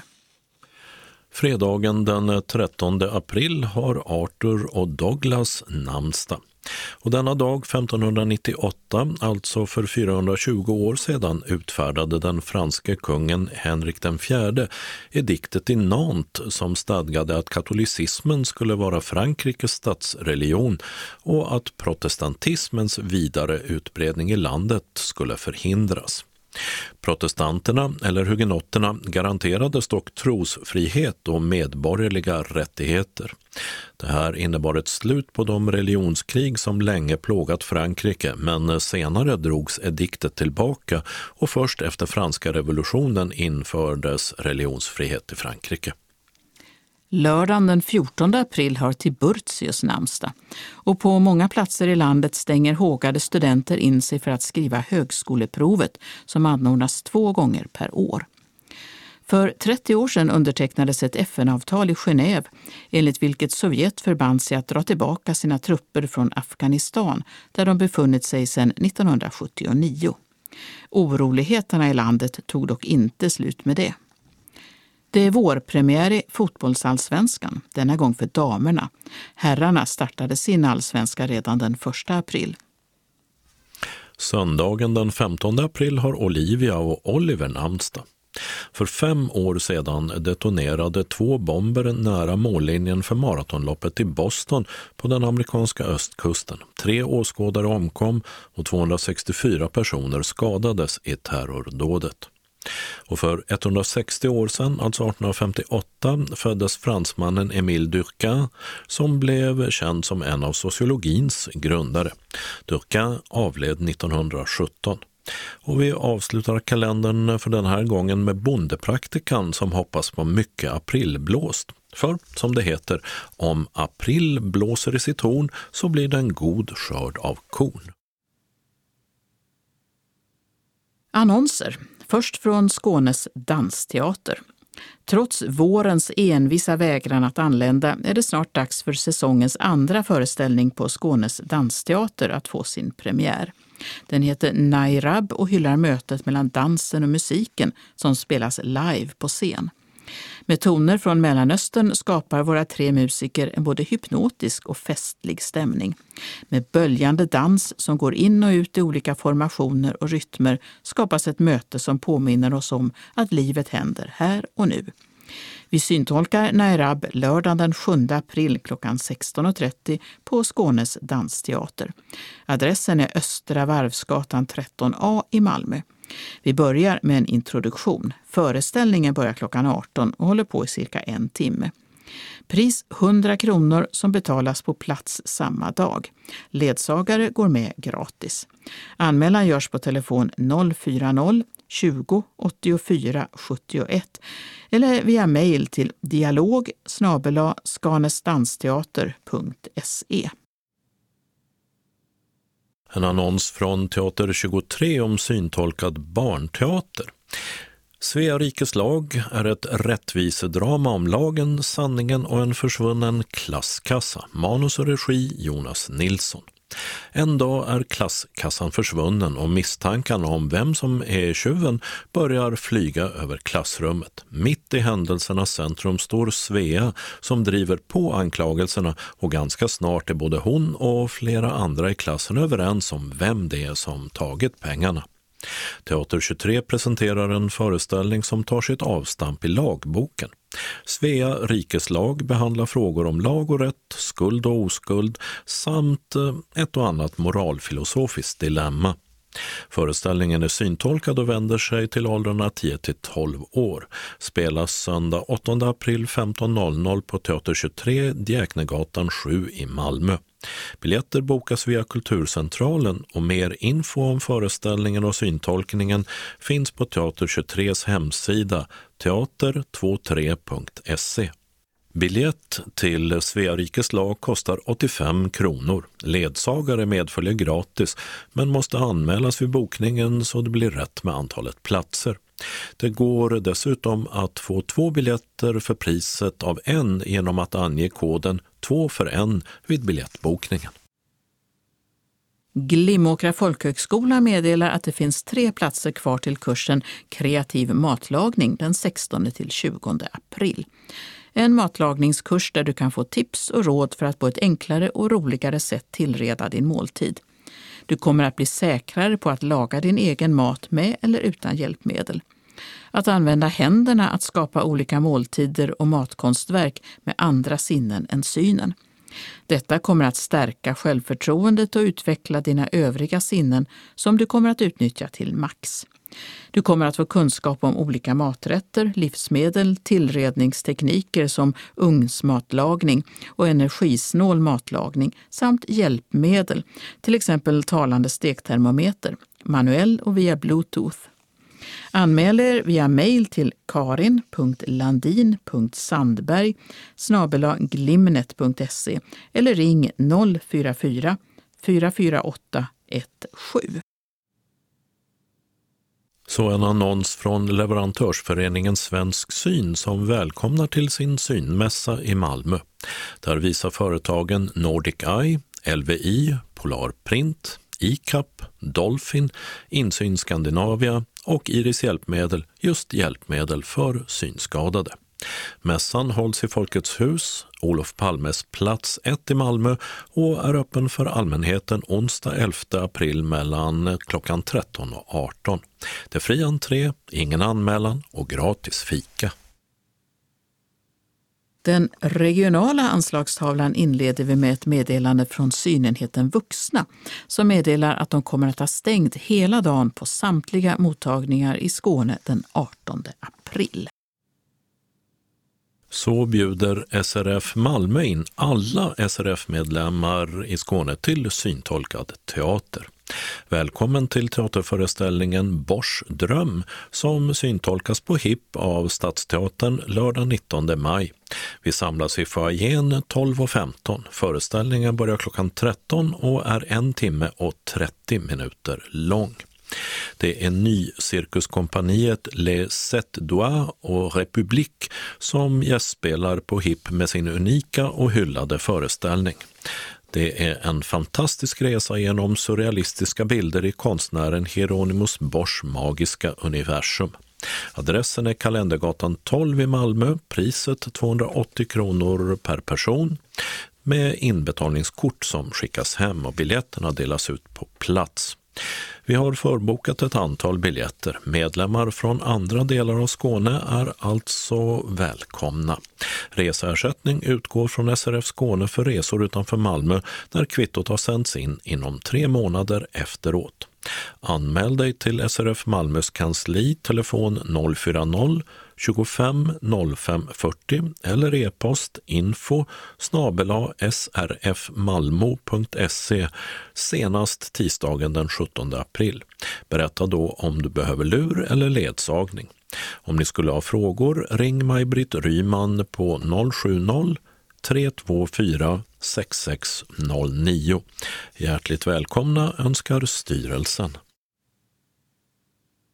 Fredagen den trettonde april har Arthur och Douglas namnsdag. Och denna dag femtonhundranittioåtta, alltså för fyrahundratjugo år sedan, utfärdade den franske kungen Henrik den fjärde ediktet i Nantes som stadgade att katolicismen skulle vara Frankrikes statsreligion och att protestantismens vidare utbredning i landet skulle förhindras. Protestanterna, eller hugenotterna, garanterades dock trosfrihet och medborgerliga rättigheter. Det här innebar ett slut på de religionskrig som länge plågat Frankrike, men senare drogs ediktet tillbaka och först efter franska revolutionen infördes religionsfrihet i Frankrike. Lördagen den fjortonde april har Tiburtius namnsdag och på många platser i landet stänger hågade studenter in sig för att skriva högskoleprovet som anordnas två gånger per år. För trettio år sedan undertecknades ett F N-avtal i Genève enligt vilket Sovjet förband sig att dra tillbaka sina trupper från Afghanistan där de befunnit sig sedan nittonhundrasjuttionio. Oroligheterna i landet tog dock inte slut med det. Det är vårpremiär i fotbollsallsvenskan, denna gång för damerna. Herrarna startade sin allsvenska redan den första april. Söndagen den femtonde april har Olivia och Oliver namnsdag. För fem år sedan detonerade två bomber nära mållinjen för maratonloppet i Boston på den amerikanska östkusten. Tre åskådare omkom och tvåhundrasextiofyra personer skadades i terrordådet. Och för etthundrasextio år sedan, alltså artonhundrafemtioåtta, föddes fransmannen Émile Durkheim som blev känd som en av sociologins grundare. Durkheim avled nittonhundrasjutton. Och vi avslutar kalendern för den här gången med bondepraktikan som hoppas på mycket aprilblåst. För, som det heter, om april blåser i sitt horn så blir det en god skörd av korn. Annonser. Först från Skånes dansteater. Trots vårens envisa vägran att anlända är det snart dags för säsongens andra föreställning på Skånes dansteater att få sin premiär. Den heter Nairab och hyllar mötet mellan dansen och musiken som spelas live på scen. Med toner från Mellanöstern skapar våra tre musiker en både hypnotisk och festlig stämning. Med böljande dans som går in och ut i olika formationer och rytmer skapas ett möte som påminner oss om att livet händer här och nu. Vi syntolkar Nairab lördagen den sjunde april klockan sexton och trettio på Skånes dansteater. Adressen är Östra Varvsgatan tretton A i Malmö. Vi börjar med en introduktion. Föreställningen börjar klockan arton och håller på i cirka en timme. Pris hundra kronor som betalas på plats samma dag. Ledsagare går med gratis. Anmälan görs på telefon noll fyra noll tjugo åttiofyra sjuttioett eller via mejl till dialog snabel-a skanesdansteater punkt se. En annons från Teater tjugotre om syntolkad barnteater. Svea rikes lag är ett rättvisedrama om lagen, sanningen och en försvunnen klasskassa. Manus och regi Jonas Nilsson. En dag är klasskassan försvunnen och misstankarna om vem som är tjuven börjar flyga över klassrummet. Mitt i händelsernas centrum står Svea som driver på anklagelserna och ganska snart är både hon och flera andra i klassen överens om vem det är som tagit pengarna. Teater tjugotre presenterar en föreställning som tar sitt avstamp i lagboken. Svea rikes lag behandlar frågor om lag och rätt, skuld och oskuld samt ett och annat moralfilosofiskt dilemma. Föreställningen är syntolkad och vänder sig till åldrarna tio till tolv år. Spelas söndag åttonde april femton noll noll på Teater tjugotre, Djäknegatan sju i Malmö. Biljetter bokas via Kulturcentralen och mer info om föreställningen och syntolkningen finns på Teater tjugotres hemsida teater tjugotre punkt se. Biljett till Svea rikes lag kostar åttiofem kronor. Ledsagare medföljer gratis men måste anmälas vid bokningen så det blir rätt med antalet platser. Det går dessutom att få två biljetter för priset av en genom att ange koden två för en vid biljettbokningen. Glimåkra folkhögskola meddelar att det finns tre platser kvar till kursen Kreativ matlagning den sextonde till tjugonde april. En matlagningskurs där du kan få tips och råd för att på ett enklare och roligare sätt tillreda din måltid. Du kommer att bli säkrare på att laga din egen mat med eller utan hjälpmedel. Att använda händerna att skapa olika måltider och matkonstverk med andra sinnen än synen. Detta kommer att stärka självförtroendet och utveckla dina övriga sinnen som du kommer att utnyttja till max. Du kommer att få kunskap om olika maträtter, livsmedel, tillredningstekniker som ugnsmatlagning och energisnål matlagning samt hjälpmedel, till exempel talande stektermometer, manuell och via Bluetooth. Anmäl er via mail till karin punkt landin punkt sandberg snabel-a glimnet punkt se eller ring noll fyra fyra fyra fyra åtta ett sju. Så en annons från leverantörsföreningen Svensk Syn som välkomnar till sin synmässa i Malmö. Där visar företagen Nordic Eye, L V I, Polar Print, I C A P, Dolphin, Insyn Skandinavia och Iris Hjälpmedel, just hjälpmedel för synskadade. Mässan hålls i Folkets hus, Olof Palmes plats ett i Malmö och är öppen för allmänheten onsdag elfte april mellan klockan tretton och arton. Det är fri entré, ingen anmälan och gratis fika. Den regionala anslagstavlan inleder vi med ett meddelande från synenheten Vuxna som meddelar att de kommer att ha stängt hela dagen på samtliga mottagningar i Skåne den artonde april. Så bjuder S R F Malmö in alla S R F-medlemmar i Skåne till syntolkad teater. Välkommen till teaterföreställningen Bors dröm som syntolkas på H I P av Stadsteatern lördag nittonde maj. Vi samlas i foajén tolv och femton. Föreställningen börjar klockan tretton och är en timme och trettio minuter lång. Det är Nycirkuskompaniet Les Sept Doigts och Republik som gästspelar på H I P med sin unika och hyllade föreställning. Det är en fantastisk resa genom surrealistiska bilder i konstnären Hieronymus Boschs magiska universum. Adressen är Kalendergatan tolv i Malmö, priset tvåhundraåttio kronor per person med inbetalningskort som skickas hem och biljetterna delas ut på plats. Vi har förbokat ett antal biljetter. Medlemmar från andra delar av Skåne är alltså välkomna. Reseersättning utgår från S R F Skåne för resor utanför Malmö när kvittot har sänts in inom tre månader efteråt. Anmäl dig till S R F Malmös kansli, telefon noll fyra noll tjugofem noll fem fyrtio eller e-post info snabel-a srfmalmo punkt se senast tisdagen den sjuttonde april. Berätta då om du behöver lur eller ledsagning. Om ni skulle ha frågor, ring Maj-Britt Ryman på noll sju noll tre två fyra sex sex noll nio. Hjärtligt välkomna önskar styrelsen.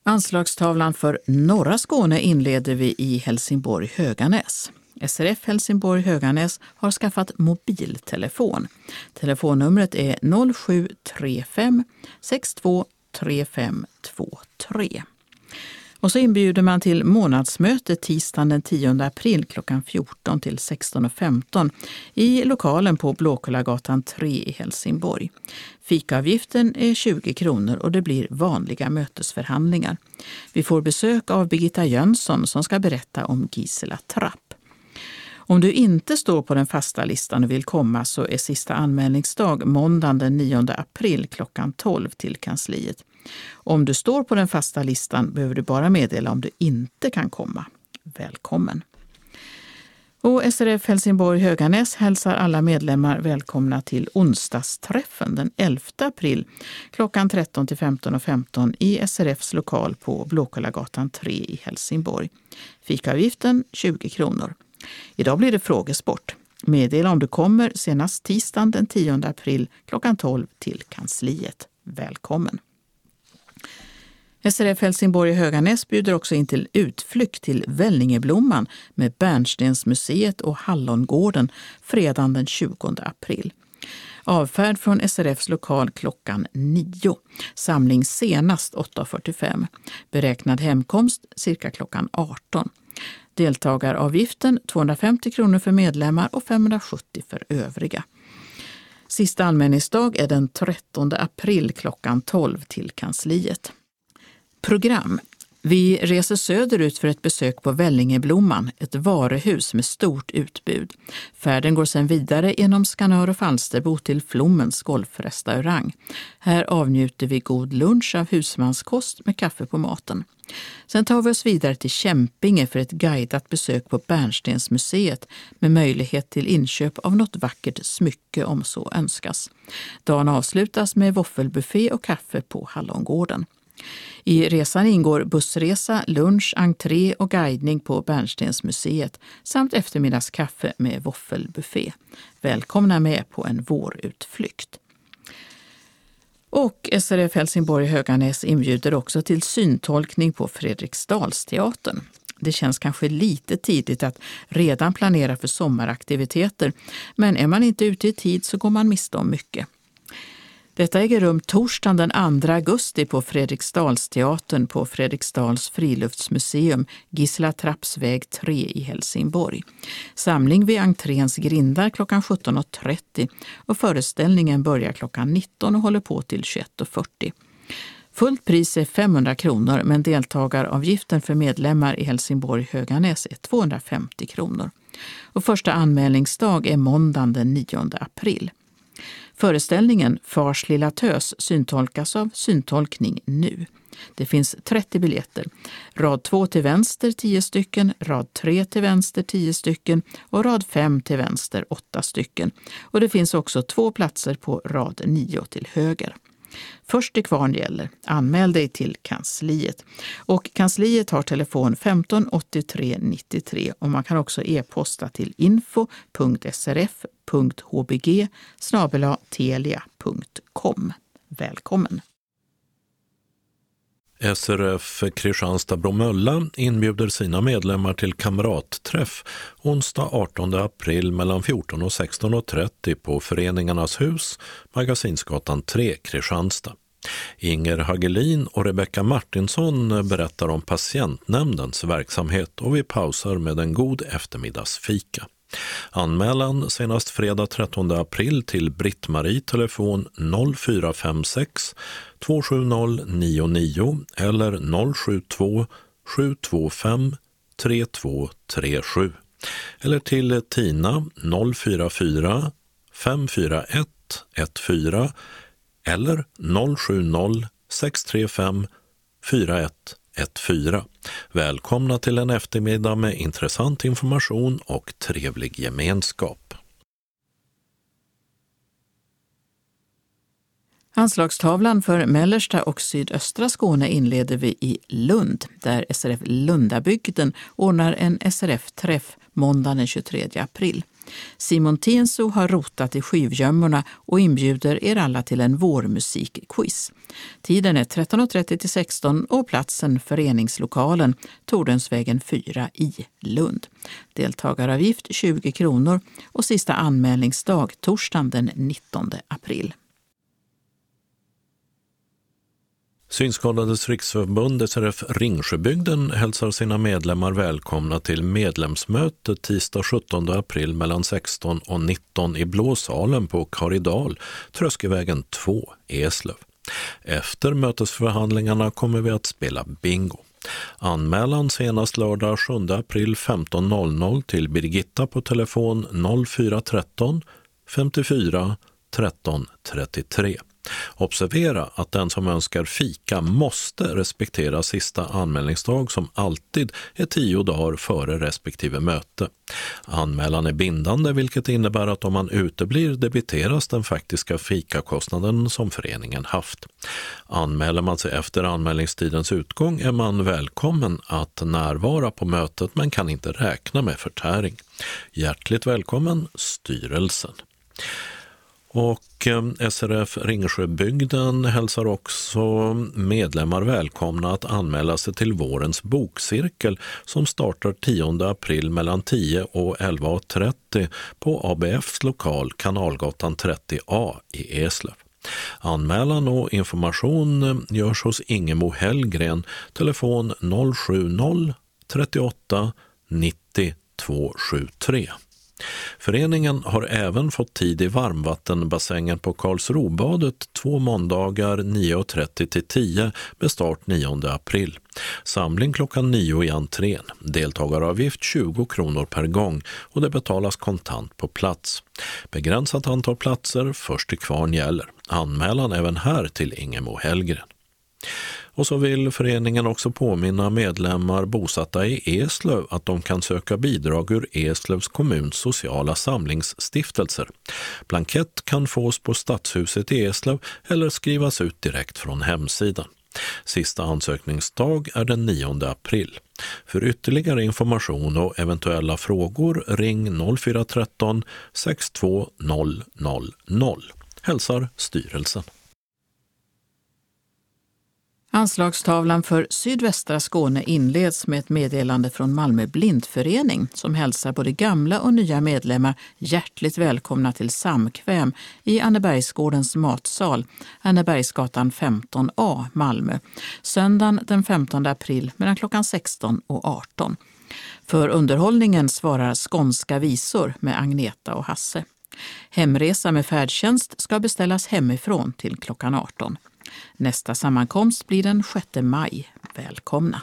Anslagstavlan för norra Skåne inleder vi i Helsingborg-Höganäs. S R F Helsingborg Höganäs har skaffat mobiltelefon. Telefonnumret är noll sju tre fem sex två tre fem två tre. Och så inbjuder man till månadsmöte tisdagen den tionde april klockan fjorton till sexton och femton i lokalen på Blåkullagatan tre i Helsingborg. Fikaavgiften är tjugo kronor och det blir vanliga mötesförhandlingar. Vi får besök av Birgitta Jönsson som ska berätta om Gisela Trapp. Om du inte står på den fasta listan och vill komma så är sista anmälningsdag måndagen den nionde april klockan tolv till kansliet. Om du står på den fasta listan behöver du bara meddela om du inte kan komma. Välkommen! Och S R F Helsingborg Höganäs hälsar alla medlemmar välkomna till onsdagsträffen den elfte april klockan tretton till femton och femton i S R F:s lokal på Blåkullagatan tre i Helsingborg. Fikaavgiften tjugo kronor. Idag blir det frågesport. Meddela om du kommer senast tisdagen den tionde april klockan tolv till kansliet. Välkommen! S R F Helsingborg Höganäs bjuder också in till utflykt till Vällingeblomman med Bärnstensmuseet och Hallongården fredagen den tjugonde april. Avfärd från S R F:s lokal klockan nio. Samling senast åtta fyrtiofem. Beräknad hemkomst cirka klockan arton. Deltagaravgiften tvåhundrafemtio kronor för medlemmar och femhundrasjuttio för övriga. Sista anmälningsdag är den trettonde april klockan tolv till kansliet. Program. Vi reser söderut för ett besök på Vällingeblomman, ett varuhus med stort utbud. Färden går sedan vidare genom Skanör och Falsterbo till Flommens golfrestaurang. Här avnjuter vi god lunch av husmanskost med kaffe på maten. Sen tar vi oss vidare till Kämpinge för ett guidat besök på Bärnstensmuseet med möjlighet till inköp av något vackert smycke om så önskas. Dagen avslutas med våffelbuffé och kaffe på Hallongården. I resan ingår bussresa, lunch, entré och guidning på Bärnstensmuseet samt eftermiddagskaffe med våffelbuffé. Välkomna med på en vårutflykt. Och S R F Helsingborg Höganäs inbjuder också till syntolkning på Fredriksdalsteatern. Det känns kanske lite tidigt att redan planera för sommaraktiviteter, men är man inte ute i tid så går man miste om mycket. Detta äger rum torsdagen den andra augusti på Fredriksdalsteatern på Fredriksdals friluftsmuseum, Gisela Trapps väg tre i Helsingborg. Samling vid entréns grindar klockan sjutton och trettio och föreställningen börjar klockan nitton och håller på till tjugoett och fyrtio. Fullt pris är femhundra kronor men deltagaravgiften för medlemmar i Helsingborg Höganäs är tvåhundrafemtio kronor. Och första anmälningsdag är måndagen den nionde april. Föreställningen Fars lilla tös syntolkas av Syntolkning nu. Det finns trettio biljetter. Rad två till vänster tio stycken, rad tre till vänster tio stycken och rad fem till vänster åtta stycken. Och det finns också två platser på rad nio till höger. Först till kvarn gäller. Anmäl dig till kansliet. Och kansliet har telefon femton åttiotre nittiotre och man kan också e-posta till info punkt s r f punkt h b g snabel-a telia punkt com. Välkommen! S R F Kristianstad-Bromölla inbjuder sina medlemmar till kamratträff onsdag artonde april mellan fjorton och sexton och trettio på Föreningarnas hus, Magasinsgatan tre, Kristianstad. Inger Hagelin och Rebecka Martinsson berättar om patientnämndens verksamhet och vi pausar med en god eftermiddagsfika. Anmälan senast fredag trettonde april till Britt-Marie telefon noll fyra fem sex två sju noll nio nio eller noll sju två sju två fem tre två tre sju eller till Tina noll fyra fyra fem fyra ett ett fyra eller noll sju noll sex tre fem fyra ett ett fyra. Välkomna till en eftermiddag med intressant information och trevlig gemenskap. Anslagstavlan för mellersta och sydöstra Skåne inleder vi i Lund, där S R F Lundabygden ordnar en S R F-träff måndagen den tjugotredje april. Simon Tienso har rotat i skivgömmorna och inbjuder er alla till en vårmusikquiz. Tiden är tretton och trettio till sexton och platsen föreningslokalen Tordensvägen fyra i Lund. Deltagaravgift tjugo kronor och sista anmälningsdag torsdagen den nittonde april. Synskadades riksförbund S R F Ringsjöbygden hälsar sina medlemmar välkomna till medlemsmöte tisdag sjuttonde april mellan sexton och nitton i Blåsalen på Karidal, Tröskevägen två, Eslöv. Efter mötesförhandlingarna kommer vi att spela bingo. Anmälan senast lördag sjunde april femton noll noll till Birgitta på telefon noll fyra tretton femtiofyra tretton trettiotre. Observera att den som önskar fika måste respektera sista anmälningsdag som alltid är tio dagar före respektive möte. Anmälan är bindande, vilket innebär att om man uteblir debiteras den faktiska fikakostnaden som föreningen haft. Anmäler man sig efter anmälningstidens utgång är man välkommen att närvara på mötet men kan inte räkna med förtäring. Hjärtligt välkommen, styrelsen. Och S R F Ringsjöbygden hälsar också medlemmar välkomna att anmäla sig till vårens bokcirkel som startar tionde april mellan tio och elva och trettio på A B F:s lokal Kanalgatan trettio A i Eslöv. Anmälan och information görs hos Ingemo Hellgren, telefon noll sju noll trettioåtta nittio tvåhundrasjuttiotre. Föreningen har även fått tid i varmvattenbassängen på Karlsrobadet två måndagar nio och trettio till tio med start nionde april. Samling klockan nio i entrén. Deltagaravgift tjugo kronor per gång och det betalas kontant på plats. Begränsat antal platser, först till kvarn gäller. Anmälan även här till Ingemo Hellgren. Och så vill föreningen också påminna medlemmar bosatta i Eslöv att de kan söka bidrag ur Eslövs kommuns sociala samlingsstiftelser. Blankett kan fås på Stadshuset i Eslöv eller skrivas ut direkt från hemsidan. Sista ansökningsdag är den nionde april. För ytterligare information och eventuella frågor ring noll fyra tretton sextiotvå noll noll noll. Hälsar styrelsen. Anslagstavlan för sydvästra Skåne inleds med ett meddelande från Malmö blindförening som hälsar både gamla och nya medlemmar hjärtligt välkomna till samkväm i Annebergsgårdens matsal, Annebergsgatan femton A, Malmö, söndagen den femtonde april mellan klockan sexton och arton. För underhållningen svarar Skånska visor med Agneta och Hasse. Hemresa med färdtjänst ska beställas hemifrån till klockan arton. Nästa sammankomst blir den sjätte maj. Välkomna!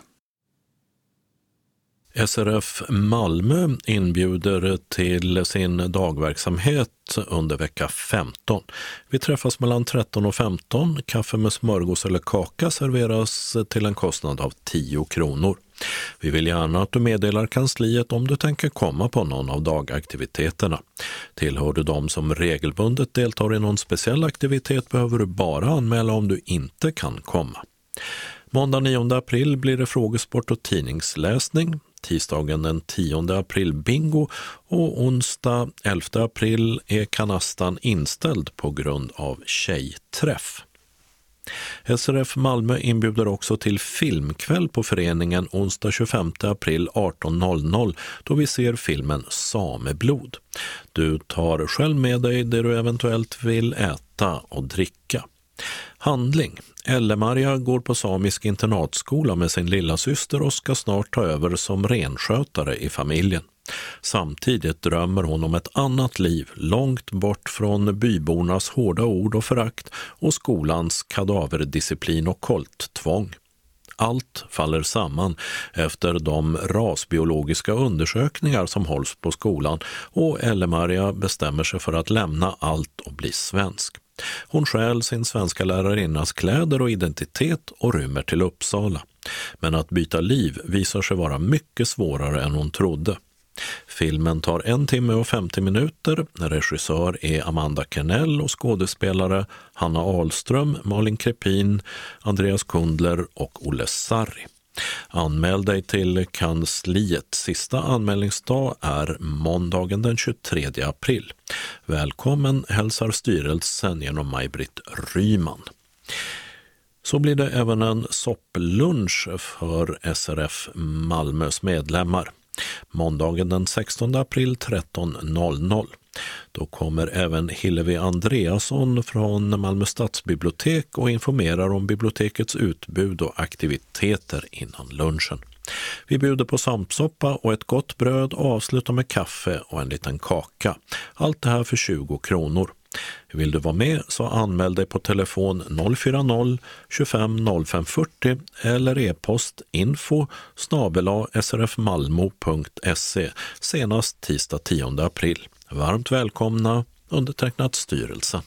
S R F Malmö inbjuder till sin dagverksamhet under vecka femton. Vi träffas mellan tretton och femton. Kaffe med smörgås eller kaka serveras till en kostnad av tio kronor. Vi vill gärna att du meddelar kansliet om du tänker komma på någon av dagaktiviteterna. Tillhör du de som regelbundet deltar i någon speciell aktivitet behöver du bara anmäla om du inte kan komma. Måndag nionde april blir det frågesport och tidningsläsning. Tisdagen den tionde april bingo och onsdag elfte april är kanastan inställd på grund av tjejträff. S R F Malmö inbjuder också till filmkväll på föreningen onsdag tjugofemte april arton noll noll då vi ser filmen Sameblod. Du tar själv med dig det du eventuellt vill äta och dricka. Handling. Elle-Maria går på samisk internatskola med sin lilla syster och ska snart ta över som renskötare i familjen. Samtidigt drömmer hon om ett annat liv långt bort från bybornas hårda ord och förakt och skolans kadaverdisciplin och kolttvång. Allt faller samman efter de rasbiologiska undersökningar som hålls på skolan och Elle-Maria bestämmer sig för att lämna allt och bli svensk. Hon stjäl sin svenska lärarinnas kläder och identitet och rymmer till Uppsala. Men att byta liv visar sig vara mycket svårare än hon trodde. Filmen tar en timme och femtio minuter. Regissör är Amanda Kernell och skådespelare Hanna Ahlström, Malin Krepin, Andreas Kundler och Olle Sarri. Anmäl dig till kansliet. Sista anmälningsdag är måndagen den tjugotredje april. Välkommen hälsar styrelsen genom Maj-Britt Ryman. Så blir det även en sopplunch för S R F Malmös medlemmar. Måndagen den sextonde april tretton noll noll. Då kommer även Hillevi Andreasson från Malmö stadsbibliotek och informerar om bibliotekets utbud och aktiviteter innan lunchen. Vi bjuder på svampsoppa och ett gott bröd och avslutar med kaffe och en liten kaka. Allt det här för tjugo kronor. Vill du vara med så anmäl dig på telefon noll fyra noll tjugofem noll fem fyrtio eller e-post info snabel-a srfmalmo punkt se senast tisdag tionde april. Varmt välkomna, undertecknat styrelsen.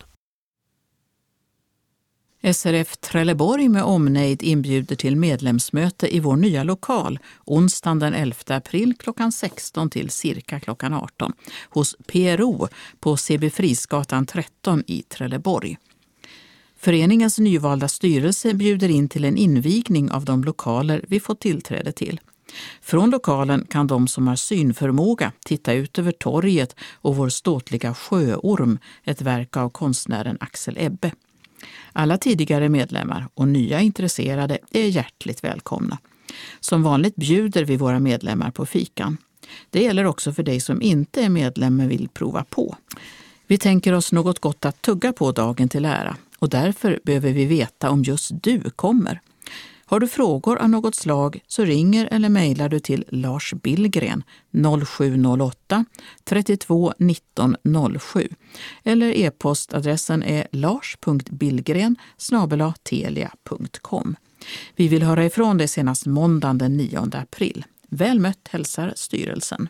S R F Trelleborg med omnejd inbjuder till medlemsmöte i vår nya lokal onsdagen den elfte april klockan sexton till cirka klockan arton hos P R O på C B Frisgatan tretton i Trelleborg. Föreningens nyvalda styrelse bjuder in till en invigning av de lokaler vi får tillträde till. Från lokalen kan de som har synförmåga titta ut över torget och vår ståtliga sjöorm, ett verk av konstnären Axel Ebbe. Alla tidigare medlemmar och nya intresserade är hjärtligt välkomna. Som vanligt bjuder vi våra medlemmar på fikan. Det gäller också för dig som inte är medlem men vill prova på. Vi tänker oss något gott att tugga på dagen till ära och därför behöver vi veta om just du kommer. Har du frågor av något slag så ringer eller mejlar du till Lars Billgren noll sju noll åtta trettiotvå nitton noll sju eller e-postadressen är lars punkt billgren snabel-a telia punkt com. Vi vill höra ifrån dig senast måndagen den nionde april. Väl mött hälsar styrelsen.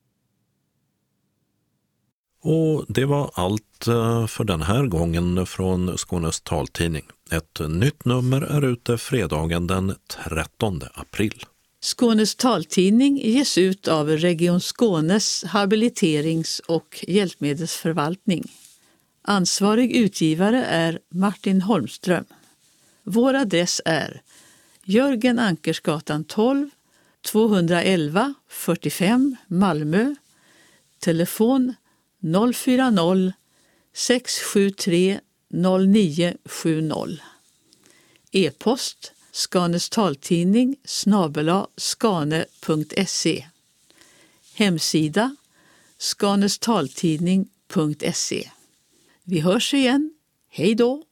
Och det var allt för den här gången från Skånes taltidning. Ett nytt nummer är ute fredagen den trettonde april. Skånes taltidning ges ut av Region Skånes habiliterings- och hjälpmedelsförvaltning. Ansvarig utgivare är Martin Holmström. Vår adress är Jörgen Ankersgatan tolv, tvåhundraelva fyrtiofem Malmö. Telefon noll fyra noll sex sju tre noll nio sju noll. E-post Skanes taltidning snabel-a skane punkt se. Hemsida skanestaltidning punkt se. Vi hörs igen. Hej då!